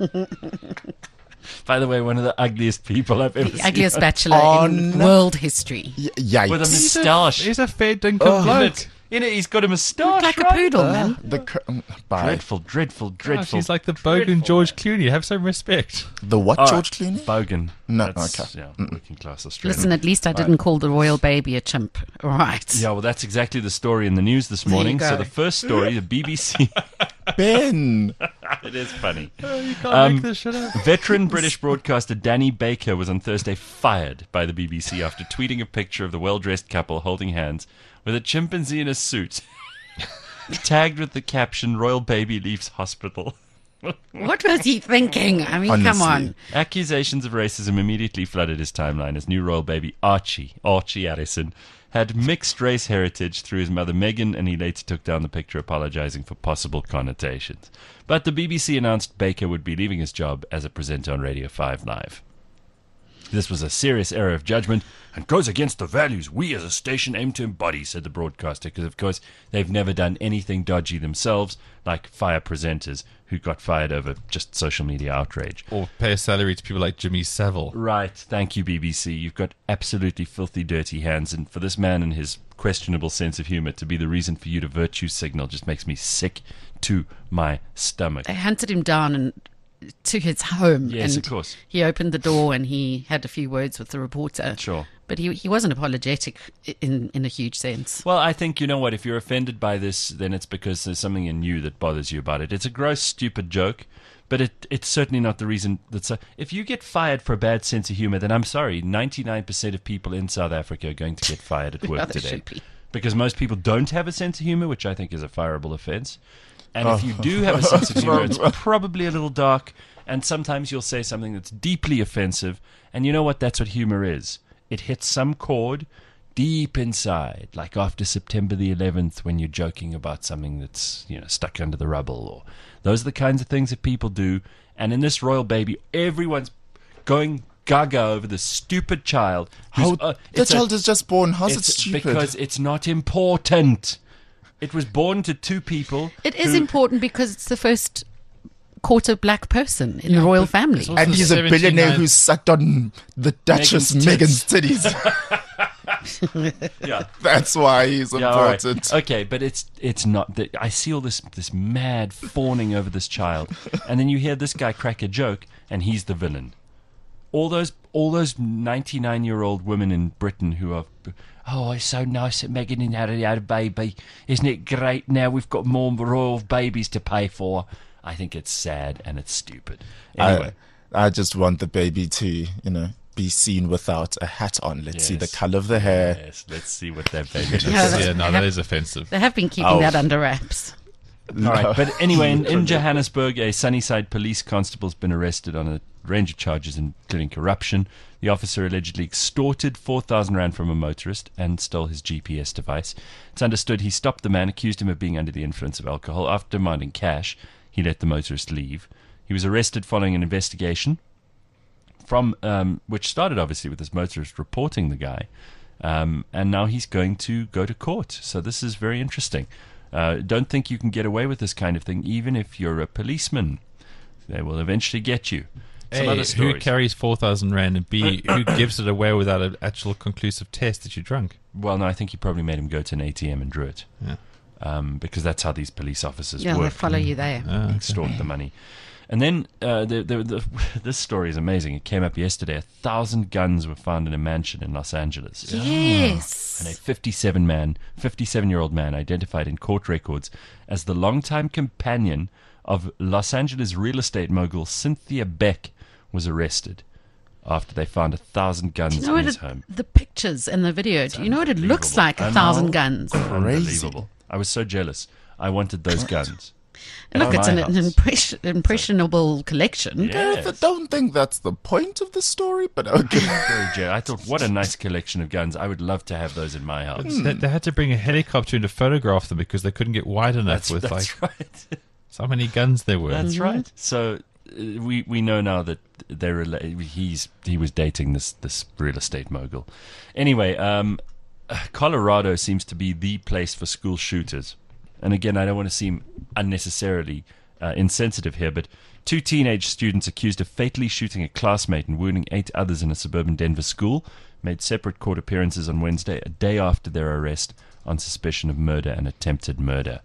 Speaker 2: By the way, one of the ugliest people I've ever
Speaker 3: The
Speaker 2: seen.
Speaker 3: ugliest bachelor in
Speaker 4: On-
Speaker 3: world history.
Speaker 4: Y- yikes.
Speaker 2: With a moustache.
Speaker 5: He's a fair dinkum bloke.
Speaker 2: In it, he's got a moustache.
Speaker 3: Like a
Speaker 2: right?
Speaker 3: poodle, man.
Speaker 4: the cur- mm, bye.
Speaker 2: Dreadful, dreadful,
Speaker 5: Gosh,
Speaker 2: dreadful.
Speaker 5: he's like the bogan George Clooney. Have some respect.
Speaker 4: The what,
Speaker 2: All
Speaker 4: George
Speaker 2: right,
Speaker 4: Clooney?
Speaker 2: Bogan.
Speaker 4: No,
Speaker 2: That's,
Speaker 4: okay.
Speaker 2: Yeah, working class Australian.
Speaker 3: Listen, at least I didn't call the royal baby a chimp. All right.
Speaker 2: Yeah, well, that's exactly the story in the news this
Speaker 3: There you
Speaker 2: morning. So
Speaker 3: go.
Speaker 2: the first story, the B B C.
Speaker 4: Ben.
Speaker 2: It is funny.
Speaker 5: You can't
Speaker 2: Um,
Speaker 5: make this shit up.
Speaker 2: Veteran British broadcaster Danny Baker was on Thursday fired by the B B C after tweeting a picture of the well-dressed couple holding hands with a chimpanzee in a suit, tagged with the caption, "Royal baby leaves hospital."
Speaker 3: What was he thinking? I mean, come
Speaker 4: Honestly.
Speaker 3: on.
Speaker 2: Accusations of racism immediately flooded his timeline as new royal baby Archie, Archie Addison, had mixed race heritage through his mother Meghan, and he later took down the picture apologizing for possible connotations. But the B B C announced Baker would be leaving his job as a presenter on Radio five Live. This was a serious error of judgment and goes against the values we as a station aim to embody, said the broadcaster, because, of course, they've never done anything dodgy themselves, like fire presenters who got fired over just social media outrage.
Speaker 5: Or pay a salary to people like Jimmy Savile.
Speaker 2: Right. Thank you, B B C. You've got absolutely filthy, dirty hands, and for this man and his questionable sense of humor to be the reason for you to virtue signal just makes me sick to my stomach.
Speaker 3: They hunted him down and to his home.
Speaker 2: Yes,
Speaker 3: and
Speaker 2: of course.
Speaker 3: He opened the door and he had a few words with the reporter.
Speaker 2: Sure.
Speaker 3: But he he wasn't apologetic in, in a huge sense.
Speaker 2: Well, I think, you know what, if you're offended by this, then it's because there's something in you that bothers you about it. It's a gross, stupid joke, but it it's certainly not the reason that's... A, if you get fired for a bad sense of humor, then I'm sorry, ninety-nine percent of people in South Africa are going to get fired at work
Speaker 3: Yeah, they
Speaker 2: today.
Speaker 3: should be.
Speaker 2: Because most people don't have a sense of humor, which I think is a fireable offense. And if you do have a sense of humor, it's probably a little dark, and sometimes you'll say something that's deeply offensive. And you know what? That's what humor is. It hits some chord deep inside, like after September the eleventh when you're joking about something that's, you know, stuck under the rubble. Or those are the kinds of things that people do. And in this royal baby, everyone's going gaga over this stupid child.
Speaker 4: How,
Speaker 2: uh,
Speaker 4: the
Speaker 2: it's
Speaker 4: child
Speaker 2: a,
Speaker 4: is just born. How's it
Speaker 2: it's
Speaker 4: stupid?
Speaker 2: Because it's not important. It was born to two people.
Speaker 3: It is
Speaker 2: who-
Speaker 3: important because it's the first quarter black person in the royal family.
Speaker 5: it's also
Speaker 4: And he's a billionaire
Speaker 5: seventy-nine
Speaker 4: who sucked on the Duchess
Speaker 2: Meghan's
Speaker 4: Meghan's
Speaker 2: tits.
Speaker 4: titties.
Speaker 2: Yeah.
Speaker 4: That's why he's
Speaker 2: Yeah, all right.
Speaker 4: important.
Speaker 2: Okay, but it's it's not. The, I see all this this mad fawning over this child, and then you hear this guy crack a joke, and he's the villain. All those all those ninety-nine year old women in Britain who are, oh, it's so nice that Meghan had a, had a baby. Isn't it great? Now we've got more royal babies to pay for. I think it's sad and it's stupid. Anyway,
Speaker 4: I, I just want the baby to, you know, be seen without a hat on. Let's see the
Speaker 2: Yes.
Speaker 4: color of the hair.
Speaker 2: yes, let's see what that baby looks
Speaker 3: Yeah,
Speaker 2: like.
Speaker 5: Yeah, no, that is offensive.
Speaker 3: They have been keeping
Speaker 4: Oh.
Speaker 3: that under wraps.
Speaker 2: All right, but anyway, in, in Johannesburg, a Sunnyside police constable's been arrested on a range of charges, including corruption. The officer allegedly extorted four thousand rand from a motorist and stole his G P S device. It's understood he stopped the man, accused him of being under the influence of alcohol. After demanding cash, he let the motorist leave. He was arrested following an investigation from um, which started obviously with this motorist reporting the guy, um, and now he's going to go to court. So this is very interesting. Uh, don't think you can get away with this kind of thing, even if you're a policeman. They will eventually get you. Some
Speaker 5: A,
Speaker 2: other
Speaker 5: who
Speaker 2: stories.
Speaker 5: carries four thousand rand, and B, who gives it away without an actual conclusive test that you're drunk?
Speaker 2: Well, no, I think he probably made him go to an A T M and drew it,
Speaker 5: Yeah.
Speaker 2: um, because that's how these police officers
Speaker 3: Yeah, they
Speaker 2: work.
Speaker 3: follow you there.
Speaker 5: Ah, okay.
Speaker 2: Extort the money. And then uh, the, the, the, this story is amazing. It came up yesterday. A thousand guns were found in a mansion in Los Angeles.
Speaker 3: Yes.
Speaker 2: And a fifty-seven man, fifty-seven-year-old man identified in court records as the longtime companion of Los Angeles real estate mogul Cynthia Beck was arrested after they found a thousand guns
Speaker 3: Do you know
Speaker 2: in
Speaker 3: what
Speaker 2: his
Speaker 3: it,
Speaker 2: home.
Speaker 3: the pictures and the video? Do you know what it looks
Speaker 2: Unbelievable.
Speaker 3: like? A
Speaker 2: I
Speaker 3: thousand
Speaker 2: know.
Speaker 3: guns.
Speaker 2: Unbelievable. I was so jealous. I wanted those guns.
Speaker 3: Look,
Speaker 2: at
Speaker 3: it's
Speaker 2: my
Speaker 3: an, an
Speaker 2: house.
Speaker 3: impression, impressionable collection.
Speaker 2: Yes.
Speaker 4: I don't think that's the point of the story, but okay.
Speaker 2: Very jealous. I thought, what a nice collection of guns. I would love to have those in my house.
Speaker 5: They, they had to bring a helicopter in to photograph them because they couldn't get wide enough
Speaker 2: That's,
Speaker 5: with
Speaker 2: that's
Speaker 5: like
Speaker 2: right.
Speaker 5: so many guns there were.
Speaker 2: That's right. So uh, we we know now that they're rela- he's he was dating this this real estate mogul. Anyway, um, Colorado seems to be the place for school shooters. And again, I don't want to seem unnecessarily uh, insensitive here, but two teenage students accused of fatally shooting a classmate and wounding eight others in a suburban Denver school made separate court appearances on Wednesday, a day after their arrest on suspicion of murder and attempted murder.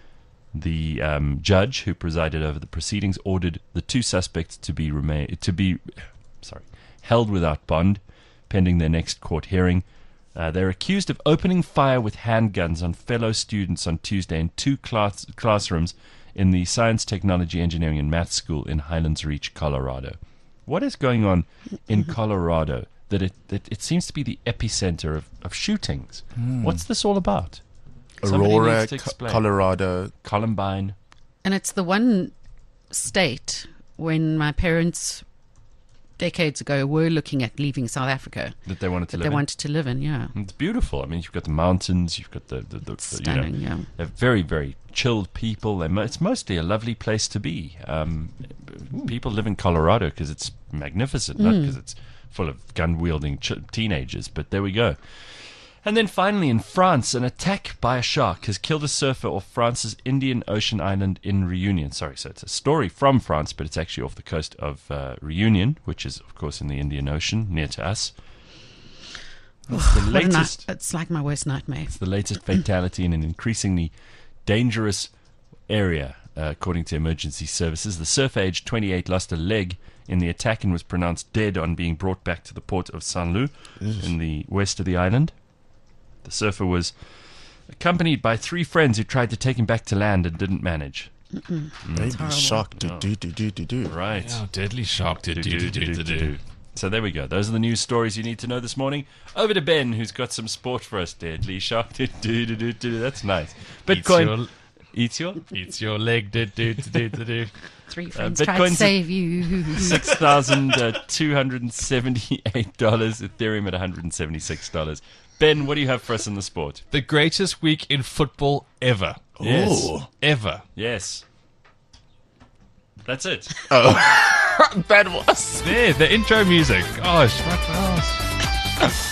Speaker 2: The um, judge who presided over the proceedings ordered the two suspects to be remain to be sorry held without bond pending their next court hearing. Uh, they're accused of opening fire with handguns on fellow students on Tuesday in two class- classrooms in the Science, Technology, Engineering, and Math School in Highlands Reach, Colorado. What is going on in Colorado that it, that it seems to be the epicenter of, of shootings? What's this all about? Somebody
Speaker 4: Aurora,
Speaker 2: needs to
Speaker 4: Co-
Speaker 2: explain.
Speaker 4: Colorado.
Speaker 2: Columbine.
Speaker 3: And it's the one state when my parents, decades ago, were looking at leaving South Africa
Speaker 2: That they wanted to
Speaker 3: that
Speaker 2: live
Speaker 3: they
Speaker 2: in.
Speaker 3: wanted to live in, yeah.
Speaker 2: It's beautiful. I mean, you've got the mountains, you've got the, the, the, the
Speaker 3: Stunning,
Speaker 2: you know,
Speaker 3: yeah.
Speaker 2: they're very, very chilled people. They're mo- it's mostly a lovely place to be. Um, people live in Colorado because it's magnificent, not because it's full of gun-wielding ch- teenagers. But there we go. And then finally, in France, an attack by a shark has killed a surfer off France's Indian Ocean island in Reunion. Sorry, so it's a story from France, but it's actually off the coast of uh, Reunion, which is, of course, in the Indian Ocean, near to us. It's the
Speaker 3: What a night-
Speaker 2: latest,
Speaker 3: it's like my worst nightmare.
Speaker 2: it's the latest fatality in an increasingly dangerous area, uh, according to emergency services. The surfer, aged twenty-eight, lost a leg in the attack and was pronounced dead on being brought back to the port of Saint-Lô in the west of the island. The surfer was accompanied by three friends who tried to take him back to land and didn't manage.
Speaker 4: Baby shark. Do, do, do, do, do, do.
Speaker 2: Right.
Speaker 5: Oh, deadly shark. Do, do, do, do, do, do.
Speaker 2: So there we go. Those are the news stories you need to know this morning. Over to Ben, who's got some sport for us. Deadly shark. Do, do, do, do, do. That's nice.
Speaker 5: Eats
Speaker 2: Bitcoin.
Speaker 5: your-
Speaker 2: Eats your
Speaker 5: Eats your leg. Do, do, do, do, do.
Speaker 3: Three friends
Speaker 2: Bitcoin's
Speaker 3: tried to
Speaker 2: a-
Speaker 3: save you.
Speaker 2: six thousand two hundred and seventy-eight dollars. Ethereum at one hundred and seventy-six dollars. Ben, what do you have for us in the sport?
Speaker 5: The greatest week in football ever.
Speaker 2: Yes.
Speaker 4: Ooh.
Speaker 5: Ever.
Speaker 2: Yes. That's it.
Speaker 4: That was.
Speaker 5: There, the intro music. Gosh, what else?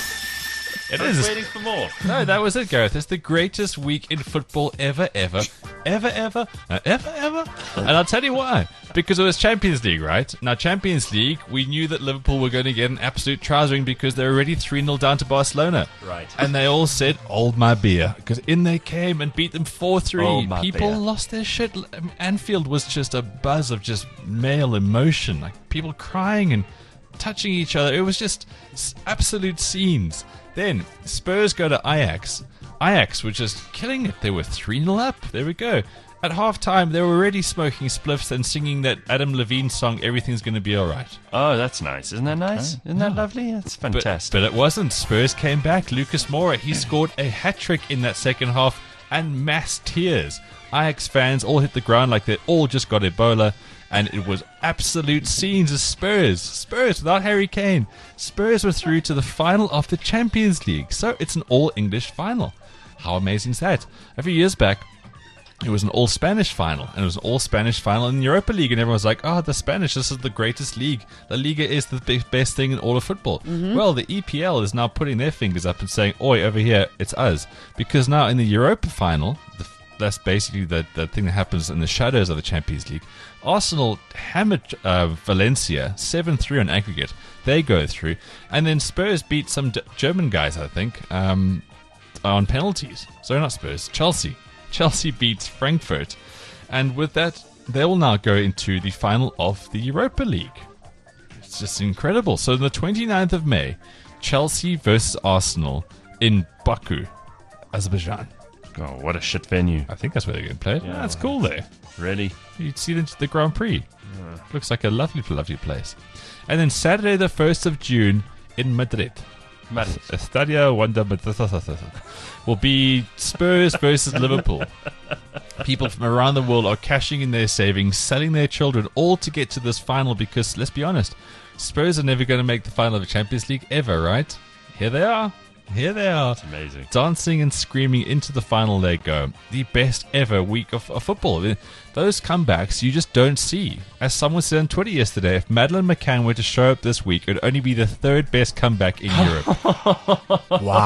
Speaker 5: It
Speaker 2: I was
Speaker 5: is.
Speaker 2: waiting for more.
Speaker 5: No, that was it, Gareth. It's the greatest week in football ever, ever, ever, ever, uh, ever, ever. And I'll tell you why. Because it was Champions League, right? Now, Champions League, we knew that Liverpool were going to get an absolute trousering because they were already three nil down to Barcelona.
Speaker 2: Right.
Speaker 5: And they all said, hold my beer. Because in they came and beat them four three.
Speaker 2: Hold my
Speaker 5: People
Speaker 2: beer.
Speaker 5: lost their shit. Um, Anfield was just a buzz of just male emotion. Like people crying and touching each other. It was just s- absolute scenes. Then Spurs go to Ajax. Ajax were just killing it. They were three nil up. There we go. At half-time, they were already smoking spliffs and singing that Adam Levine song, Everything's Gonna Be Alright.
Speaker 2: Oh, that's nice. Isn't that nice? Isn't that lovely? That's
Speaker 5: But,
Speaker 2: fantastic.
Speaker 5: but it wasn't. Spurs came back. Lucas Moura, he scored a hat-trick in that second half and mass tears. Ajax fans all hit the ground like they all just got Ebola. And it was absolute scenes of Spurs. Spurs without Harry Kane. Spurs were through to the final of the Champions League. So it's an all-English final. How amazing is that? A few years back, it was an all-Spanish final. And it was an all-Spanish final in the Europa League. And everyone was like, oh, the Spanish, this is the greatest league. La Liga is the be- best thing in all of football. Well, the E P L is now putting their fingers up and saying, oi, over here, it's us. Because now in the Europa final, the that's basically the, the thing that happens in the shadows of the Champions League. Arsenal hammered uh, Valencia seven three on aggregate. They go through. And then Spurs beat some D- German guys, I think, um, on penalties. Sorry, not Spurs. Chelsea. Chelsea beats Frankfurt. And with that, they will now go into the final of the Europa League. It's just incredible. So on the twenty-ninth of May, Chelsea versus Arsenal in Baku, Azerbaijan.
Speaker 2: Oh, what a shit venue.
Speaker 5: I think that's where they're going to play it.
Speaker 2: Yeah,
Speaker 5: That's cool there.
Speaker 2: Really?
Speaker 5: You'd see the, the Grand Prix. Looks like a lovely, lovely place. And then Saturday, the first of June, in Madrid.
Speaker 2: Madrid.
Speaker 5: Estadio Wanda Madrid will be Spurs versus Liverpool. People from around the world are cashing in their savings, selling their children, all to get to this final because, let's be honest, Spurs are never going to make the final of the Champions League ever, right? Here they are. Here they are.
Speaker 2: It's amazing.
Speaker 5: Dancing and screaming into the final they go. The best ever week of, of football. Those comebacks you just don't see. As someone said on Twitter yesterday, if Madeleine McCann were to show up this week, it would only be the third best comeback in Europe.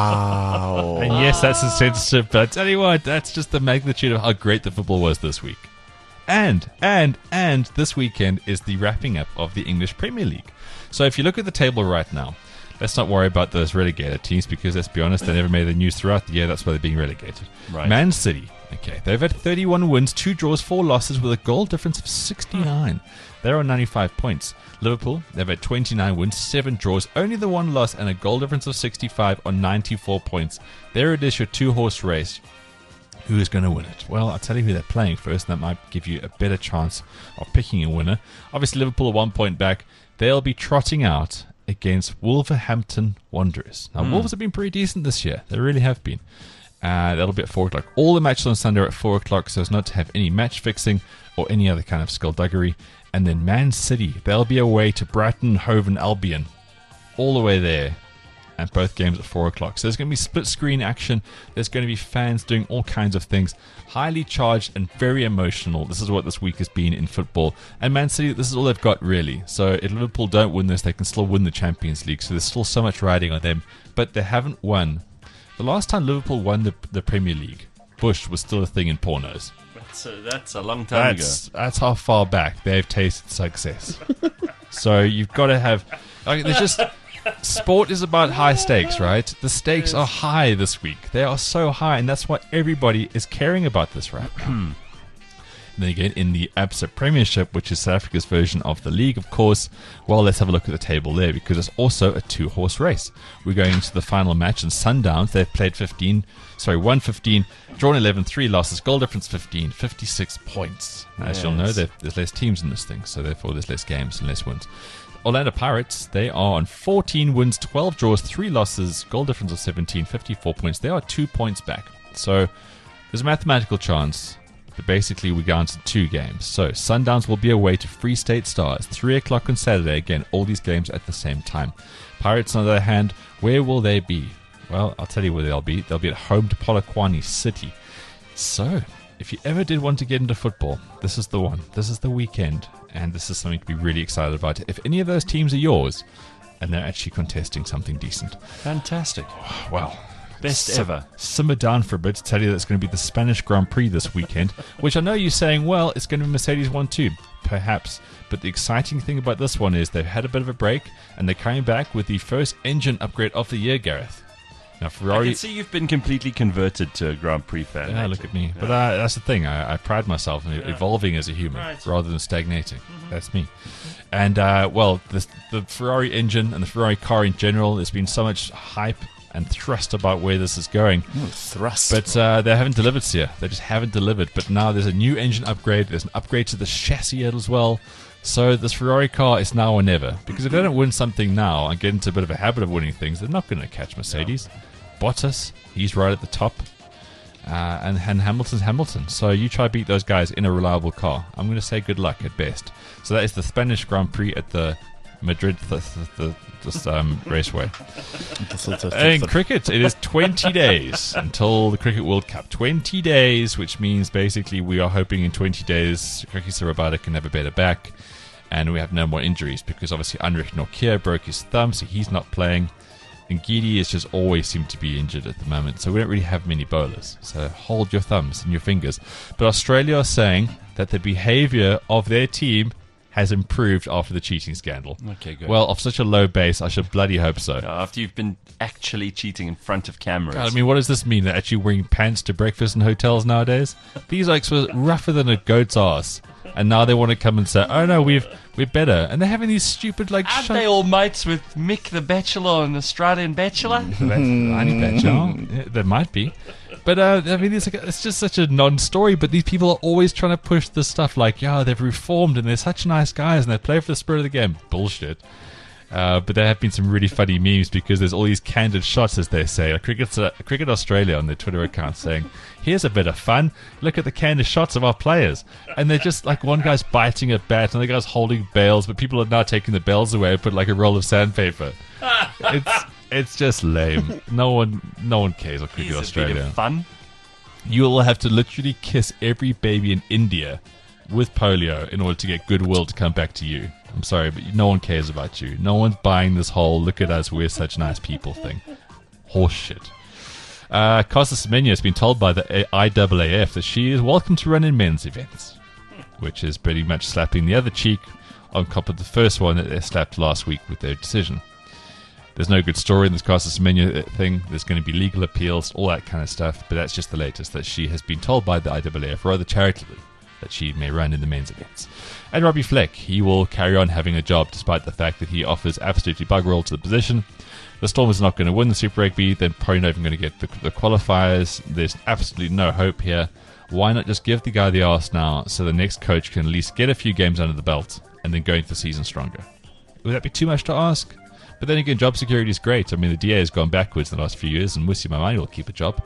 Speaker 4: Wow.
Speaker 5: And yes, that's insensitive, but I tell you what, that's just the magnitude of how great the football was this week. And, and, and this weekend is the wrapping up of the English Premier League. So if you look at the table right now, let's not worry about those relegated teams because, let's be honest, they never made the news throughout the year. That's why they're being relegated.
Speaker 2: Right.
Speaker 5: Man City, okay, they've had thirty-one wins, two draws, four losses with a goal difference of sixty-nine. They're on ninety-five points. Liverpool, they've had twenty-nine wins, seven draws, only the one loss, and a goal difference of sixty-five on ninety-four points. There it is, your two-horse race. Who is going to win it? Well, I'll tell you who they're playing first, and that might give you a better chance of picking a winner. Obviously, Liverpool are one point back. They'll be trotting out against Wolverhampton Wanderers. Now, Wolves have been pretty decent this year. They really have been. Uh, that'll be at four o'clock. All the matches on Sunday are at four o'clock, so as not to have any match fixing or any other kind of skullduggery. And then Man City, they'll be away to Brighton, Hove and Albion. All the way there. And both games at four o'clock. So there's going to be split screen action. There's going to be fans doing all kinds of things. Highly charged and very emotional. This is what this week has been in football. And Man City, this is all they've got really. So if Liverpool don't win this, they can still win the Champions League. So there's still so much riding on them. But they haven't won. The last time Liverpool won the, the Premier League, Bush was still a thing in pornos.
Speaker 2: That's a, that's a long time
Speaker 5: That's, that's how far back they've tasted success. So you've got to have... Like, there's just... Sport is about high stakes, right? The stakes are high this week. They are so high, and that's why everybody is caring about this right now. And then again, in the Absa Premiership, which is South Africa's version of the league, of course, well, let's have a look at the table there, because it's also a two-horse race. We're going into the final match, and Sundowns, they've played fifteen, sorry, one fifteen, drawn eleven, three losses, goal difference fifteen, fifty-six points. Now, as you'll know, there- there's less teams in this thing, so therefore there's less games and less wins. Orlando Pirates, they are on fourteen wins, twelve draws, three losses, goal difference of seventeen, fifty-four points. They are two points back. So there's a mathematical chance but basically we go on to two games. So Sundowns will be away to Free State Stars, three o'clock on Saturday. Again, all these games at the same time. Pirates, on the other hand, where will they be? Well, I'll tell you where they'll be. They'll be at home to Polokwane City. So, if you ever did want to get into football, this is the one. This is the weekend, and this is something to be really excited about. If any of those teams are yours, and they're actually contesting something decent.
Speaker 2: Fantastic.
Speaker 5: Well,
Speaker 2: Best
Speaker 5: sim-
Speaker 2: ever.
Speaker 5: Simmer down for a bit to tell you that it's going to be the Spanish Grand Prix this weekend, which I know you're saying, well, it's going to be Mercedes one two. Perhaps. But the exciting thing about this one is they've had a bit of a break, and they're coming back with the first engine upgrade of the year, Gareth. Now,
Speaker 2: I
Speaker 5: Ferrari...
Speaker 2: can see you've been completely converted to a Grand Prix fan.
Speaker 5: Yeah, look at me. But uh, that's the thing. I, I pride myself in evolving as a human
Speaker 2: Right.
Speaker 5: rather than stagnating. That's me. And, uh, well, the, the Ferrari engine and the Ferrari car in general, there's been so much hype and thrust about where this is going.
Speaker 4: Ooh, thrust.
Speaker 5: But uh, they haven't delivered here. They just haven't delivered. But now there's a new engine upgrade. There's an upgrade to the chassis as well. So this Ferrari car is now or never. Because if they don't win something now and get into a bit of a habit of winning things, they're not going to catch Mercedes. Bottas, he's right at the top. Uh, and, and Hamilton's Hamilton. So you try to beat those guys in a reliable car. I'm going to say good luck at best. So that is the Spanish Grand Prix at the Madrid th- th- th- this, um, raceway. In cricket, it is twenty days until the Cricket World Cup. twenty days, which means basically we are hoping in twenty days Kriki Sarabada can have a better back and we have no more injuries because obviously Anrich Nokia broke his thumb, so he's not playing. And Gidi has just always seemed to be injured at the moment, so we don't really have many bowlers. So hold your thumbs and your fingers. But Australia are saying that the behaviour of their team has improved after the cheating scandal.
Speaker 2: Okay, good.
Speaker 5: Well, off such a low base, I should bloody hope so.
Speaker 2: After you've been actually cheating in front of cameras.
Speaker 5: God, I mean, what does this mean? They're actually wearing pants to breakfast in hotels nowadays? These oaks were rougher than a goat's ass. And now they want to come and say, oh no, we've, we're better. And they're having these stupid, like...
Speaker 2: Aren't
Speaker 5: shut-
Speaker 2: they all mates with Mick the Bachelor and Australian Bachelor?
Speaker 5: Any Bachelor? Yeah, there might be. But, uh, I mean, it's, like, it's just such a non-story, but these people are always trying to push this stuff like, yeah, they've reformed and they're such nice guys and they play for the spirit of the game. Bullshit. Uh, but there have been some really funny memes because there's all these candid shots, as they say. Like Cricket, uh, Cricket Australia on their Twitter account saying, here's a bit of fun. Look at the candid shots of our players. And they're just like one guy's biting a bat and the guy's holding bales, but people are now taking the bales away and put like a roll of sandpaper. It's it's just lame. No one no one cares on Cricket
Speaker 2: Is it a
Speaker 5: Australia.
Speaker 2: bit of fun?
Speaker 5: You will have to literally kiss every baby in India with polio in order to get goodwill to come back to you. I'm sorry, but no one cares about you. No one's buying this whole look at us, we're such nice people thing. Horse shit. Uh, Costa Semenya has been told by the I A A F that she is welcome to run in men's events, which is pretty much slapping the other cheek on top of the first one that they slapped last week with their decision. There's no good story in this Costa Semenya thing. There's going to be legal appeals, all that kind of stuff, but that's just the latest, that she has been told by the I A A F, rather charitably, that she may run in the men's events. And Robbie Fleck, he will carry on having a job despite the fact that he offers absolutely bugger all to the position. The Stormers are not going to win the Super Rugby. They're probably not even going to get the, the qualifiers. There's absolutely no hope here. Why not just give the guy the arse now so the next coach can at least get a few games under the belt and then go into the season stronger? Would that be too much to ask? But then again, job security is great. I mean, the D A has gone backwards in the last few years, and Musi Mamani will keep a job.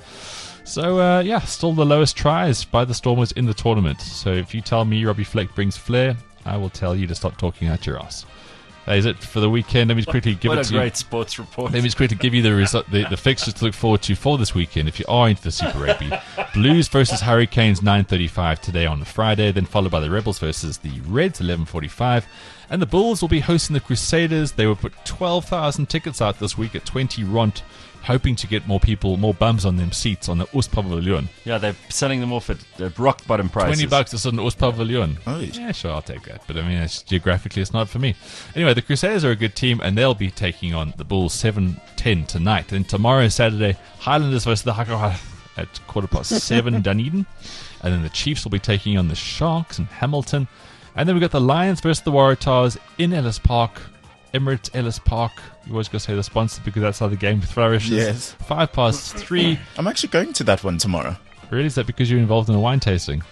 Speaker 5: So, uh, yeah, still the lowest tries by the Stormers in the tournament. So if you tell me Robbie Fleck brings flair, I will tell you to stop talking out your ass. That is it for the weekend. Let me just quickly give
Speaker 2: what
Speaker 5: it
Speaker 2: a
Speaker 5: to
Speaker 2: great
Speaker 5: you.
Speaker 2: sports report.
Speaker 5: Let me just quickly give you the, result, the the fixtures to look forward to for this weekend if you are into the Super Rugby. Blues versus Hurricanes, nine thirty-five today on Friday, then followed by the Rebels versus the Reds, eleven forty-five. And the Bulls will be hosting the Crusaders. They will put twelve thousand tickets out this week at twenty rand, hoping to get more people, more bums on them seats on the Oostpavilion.
Speaker 2: Yeah, they're selling them off at, at rock bottom prices.
Speaker 5: twenty bucks is on the Oostpavilion.
Speaker 4: Oh,
Speaker 5: yeah, sure, I'll take that. But I mean, it's, geographically, it's not for me. Anyway, the Crusaders are a good team, and they'll be taking on the Bulls seven ten tonight. And tomorrow, Saturday, Highlanders versus the Haka at quarter past seven in Dunedin. And then the Chiefs will be taking on the Sharks in Hamilton. And then we've got the Lions versus the Waratahs in Ellis Park. Emirates Ellis Park. You always got to say the sponsor because that's how the game flourishes.
Speaker 4: Yes.
Speaker 5: Five past three.
Speaker 4: I'm actually going to that one tomorrow.
Speaker 5: Really? Is that because you're involved in a wine tasting?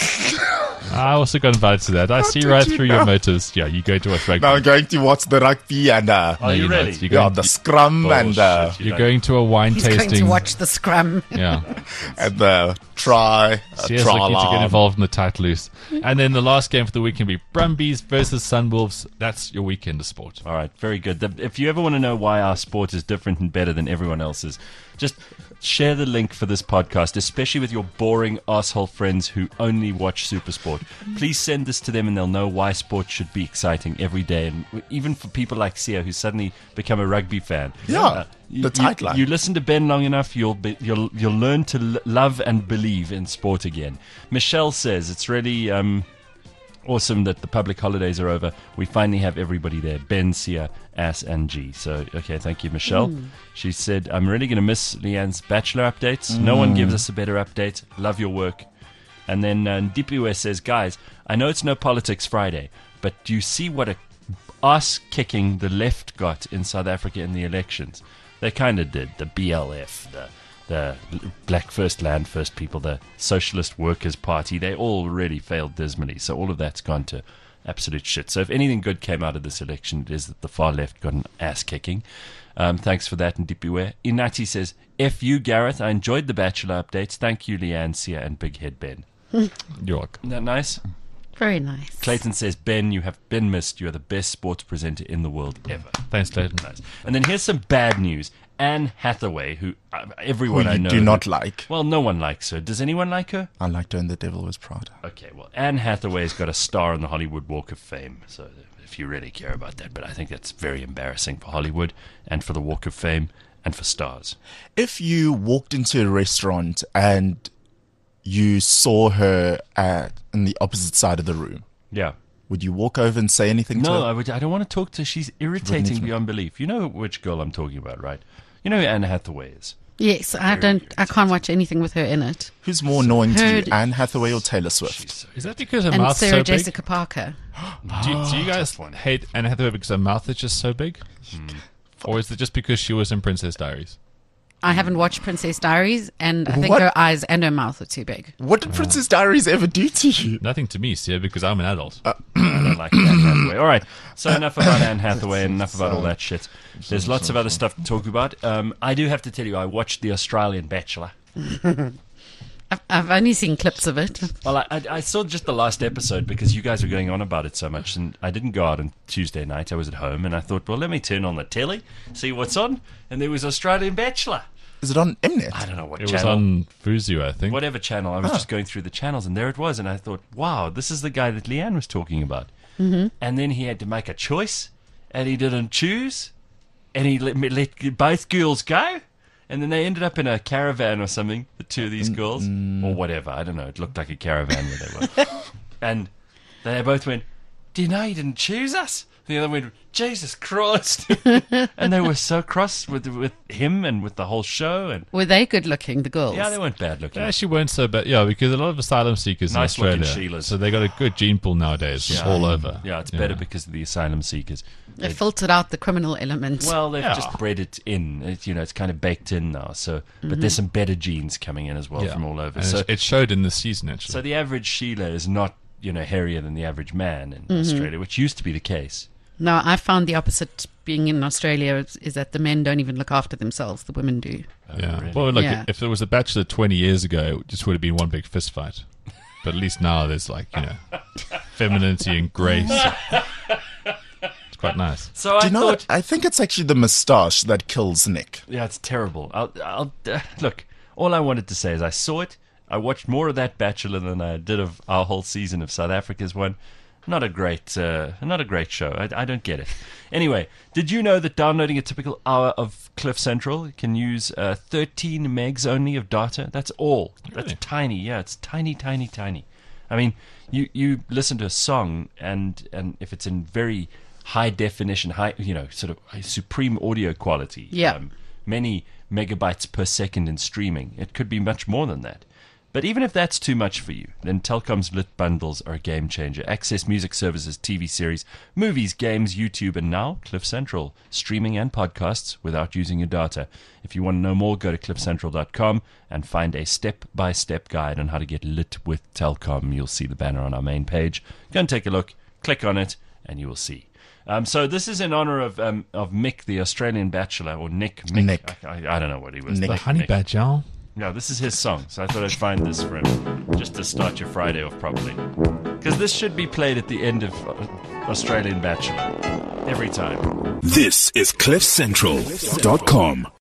Speaker 5: I also got invited to that. I
Speaker 4: How
Speaker 5: see
Speaker 4: did
Speaker 5: right
Speaker 4: you
Speaker 5: through
Speaker 4: know?
Speaker 5: your motives. Yeah, you go to watch rugby.
Speaker 4: Now I'm going to watch the rugby and uh,
Speaker 2: Are you
Speaker 5: you're
Speaker 2: really?
Speaker 5: not. You're
Speaker 4: yeah,
Speaker 5: going,
Speaker 4: the scrum and uh,
Speaker 2: Bullshit.
Speaker 5: you're going to a wine
Speaker 3: He's
Speaker 5: tasting.
Speaker 3: going to watch the scrum.
Speaker 5: Yeah.
Speaker 4: and the try. A
Speaker 5: Sia's
Speaker 4: try
Speaker 5: looking to get
Speaker 4: alarm.
Speaker 5: involved in the tight loose. And then the last game for the week can be Brumbies versus Sunwolves. That's your weekend of sport.
Speaker 2: All right, very good. The- If you ever want to know why our sport is different and better than everyone else's, just share the link for this podcast, especially with your boring asshole friends who only watch Supersport. Please send this to them and they'll know why sport should be exciting every day. And even for people like Sia who suddenly become a rugby fan.
Speaker 4: Yeah,
Speaker 2: you,
Speaker 4: the tight
Speaker 2: you,
Speaker 4: line.
Speaker 2: you listen to Ben long enough, you'll be, you'll you'll learn to l- love and believe in sport again. Michelle says it's really um, awesome that the public holidays are over. We finally have everybody there. Ben, Sia, Ass, and G. So, okay, thank you, Michelle. She said, I'm really going to miss Leanne's Bachelor updates. No one gives us a better update. Love your work. And then uh, Dipiwe says, guys, I know it's no politics Friday, but do you see what a ass-kicking the left got in South Africa in the elections? They kind of did. The B L F, the the Black First Land First People, the Socialist Workers' Party, they all really failed dismally. So all of that's gone to absolute shit. So if anything good came out of this election, it is that the far left got an ass-kicking. Um, thanks for that, and Dipiwe. Inati says, F you, Gareth. I enjoyed the Bachelor updates. Thank you, Leanne, Sia, and Big Head Ben.
Speaker 5: You're welcome.
Speaker 2: Isn't that nice?
Speaker 3: Very nice.
Speaker 2: Clayton says, Ben, you have been missed. You are the best sports presenter in the world ever.
Speaker 5: Thanks, Clayton.
Speaker 2: Nice. And then here's some bad news. Anne Hathaway, who uh,
Speaker 4: Who
Speaker 2: everyone I
Speaker 4: you
Speaker 2: know...
Speaker 4: do not like.
Speaker 2: Well, no one likes her. Does anyone like her?
Speaker 4: I liked her in The Devil Wears Prada.
Speaker 2: Okay, well, Anne Hathaway's got a star on the Hollywood Walk of Fame, so if you really care about that. But I think that's very embarrassing for Hollywood and for the Walk of Fame and for stars.
Speaker 4: If you walked into a restaurant and you saw her at, in the opposite side of the room,
Speaker 2: Yeah.
Speaker 4: would you walk over and say anything to
Speaker 2: No,
Speaker 4: her?
Speaker 2: I, would, I don't want to talk to her. She's irritating
Speaker 4: even-
Speaker 2: beyond belief. You know which girl I'm talking about, right? You know who Anne Hathaway is.
Speaker 3: Yes, I don't. I can't watch anything with her in it.
Speaker 4: Who's more annoying to you,
Speaker 3: Heard-
Speaker 4: Anne Hathaway or Taylor Swift?
Speaker 2: She's so
Speaker 5: Is that because her
Speaker 3: And
Speaker 5: mouth's
Speaker 3: Sarah
Speaker 5: so big?
Speaker 3: Jessica Parker.
Speaker 5: Do, you- do you guys
Speaker 2: tough one.
Speaker 5: hate Anne Hathaway because her mouth is just so big? Or is it just because she was in Princess Diaries?
Speaker 3: I haven't watched Princess Diaries, and I think
Speaker 4: What?
Speaker 3: her eyes and her mouth are too big.
Speaker 4: What did Princess Diaries ever do to you?
Speaker 5: Nothing to me, Sia, because I'm an adult.
Speaker 2: I don't like Anne Hathaway. All right, so enough about Anne Hathaway and enough about all that shit. There's lots of other stuff to talk about. Um, I do have to tell you, I watched The Australian Bachelor.
Speaker 3: I've, I've only seen clips of it.
Speaker 2: Well, I, I, I saw just the last episode because you guys were going on about it so much, and I didn't go out on Tuesday night. I was at home, and I thought, well, let me turn on the telly, see what's on, and there was Australian Bachelor.
Speaker 4: Is it on Mnet?
Speaker 2: I don't know what
Speaker 5: It was
Speaker 2: channel.
Speaker 5: on Fuzu, I think.
Speaker 2: Whatever channel. I was just going through the channels, and there it was, and I thought, wow, this is the guy that Leanne was talking about. Mm-hmm. And then he had to make a choice, and he didn't choose, and he let, let both girls go, and then they ended up in a caravan or something, the two of these girls, or whatever. I don't know. It looked like a caravan where they were. And they both went, do you know you didn't choose us? The other went, Jesus Christ. And they were so cross with with him and with the whole show. And
Speaker 3: Were they good looking, the girls?
Speaker 2: yeah, they weren't bad looking.
Speaker 5: They actually weren't so bad. Yeah, because a lot of asylum seekers
Speaker 2: Nice
Speaker 5: in
Speaker 2: looking
Speaker 5: Australia.
Speaker 2: Sheilas.
Speaker 5: So they got a good gene pool nowadays. It's all over.
Speaker 2: Yeah, it's better because of the asylum seekers.
Speaker 3: They filtered out the criminal element.
Speaker 2: Well, they've
Speaker 5: Yeah.
Speaker 2: just bred it in. It, you know, it's kind of baked in now. So, but there's some better genes coming in as well
Speaker 5: Yeah.
Speaker 2: from all over.
Speaker 5: And
Speaker 2: So,
Speaker 5: it, it showed in this season, actually.
Speaker 2: so the average Sheila is not, you know, hairier than the average man in Australia, which used to be the case.
Speaker 3: No, I found the opposite being in Australia is, is that the men don't even look after themselves. The women do.
Speaker 5: yeah.
Speaker 2: really?
Speaker 5: Well, look,
Speaker 3: Yeah.
Speaker 5: if there was a Bachelor twenty years ago, it just would have been one big fist fight. But at least now there's like, you know, femininity and grace. It's quite nice.
Speaker 2: So
Speaker 4: Do
Speaker 2: I
Speaker 4: you know
Speaker 2: thought,
Speaker 4: what? I think it's actually the moustache that kills Nick.
Speaker 2: yeah, it's terrible. I'll, I'll uh, look. All I wanted to say is I saw it. I watched more of that Bachelor than I did of our whole season of South Africa's one. Not a great, uh, not a great show. I, I don't get it. Anyway, did you know that downloading a typical hour of Cliff Central can use uh, thirteen megs only of data? That's all. That's
Speaker 5: Really?
Speaker 2: tiny. Yeah, it's tiny, tiny, tiny. I mean, you, you listen to a song, and and if it's in very high definition, high, you know, sort of supreme audio quality,
Speaker 3: Yeah.
Speaker 2: many megabytes per second in streaming, it could be much more than that. But even if that's too much for you, then Telkom's lit bundles are a game changer. Access music services, T V series, movies, games, YouTube, and now Cliff Central, streaming and podcasts without using your data. If you want to know more, go to cliff central dot com and find a step-by-step guide on how to get lit with Telkom. You'll see the banner on our main page. Go and take a look, click on it, and you will see. Um, so this is in honor of um, of Mick, the Australian Bachelor, or Nick. Mick.
Speaker 4: Nick.
Speaker 2: I, I, I don't know what he was.
Speaker 4: Nick.
Speaker 5: The honey badger.
Speaker 2: No, this is his song, so I thought I'd find this for him, just to start your Friday off properly. Because this should be played at the end of uh, Australian Bachelor, every time.
Speaker 1: This is cliff central dot com.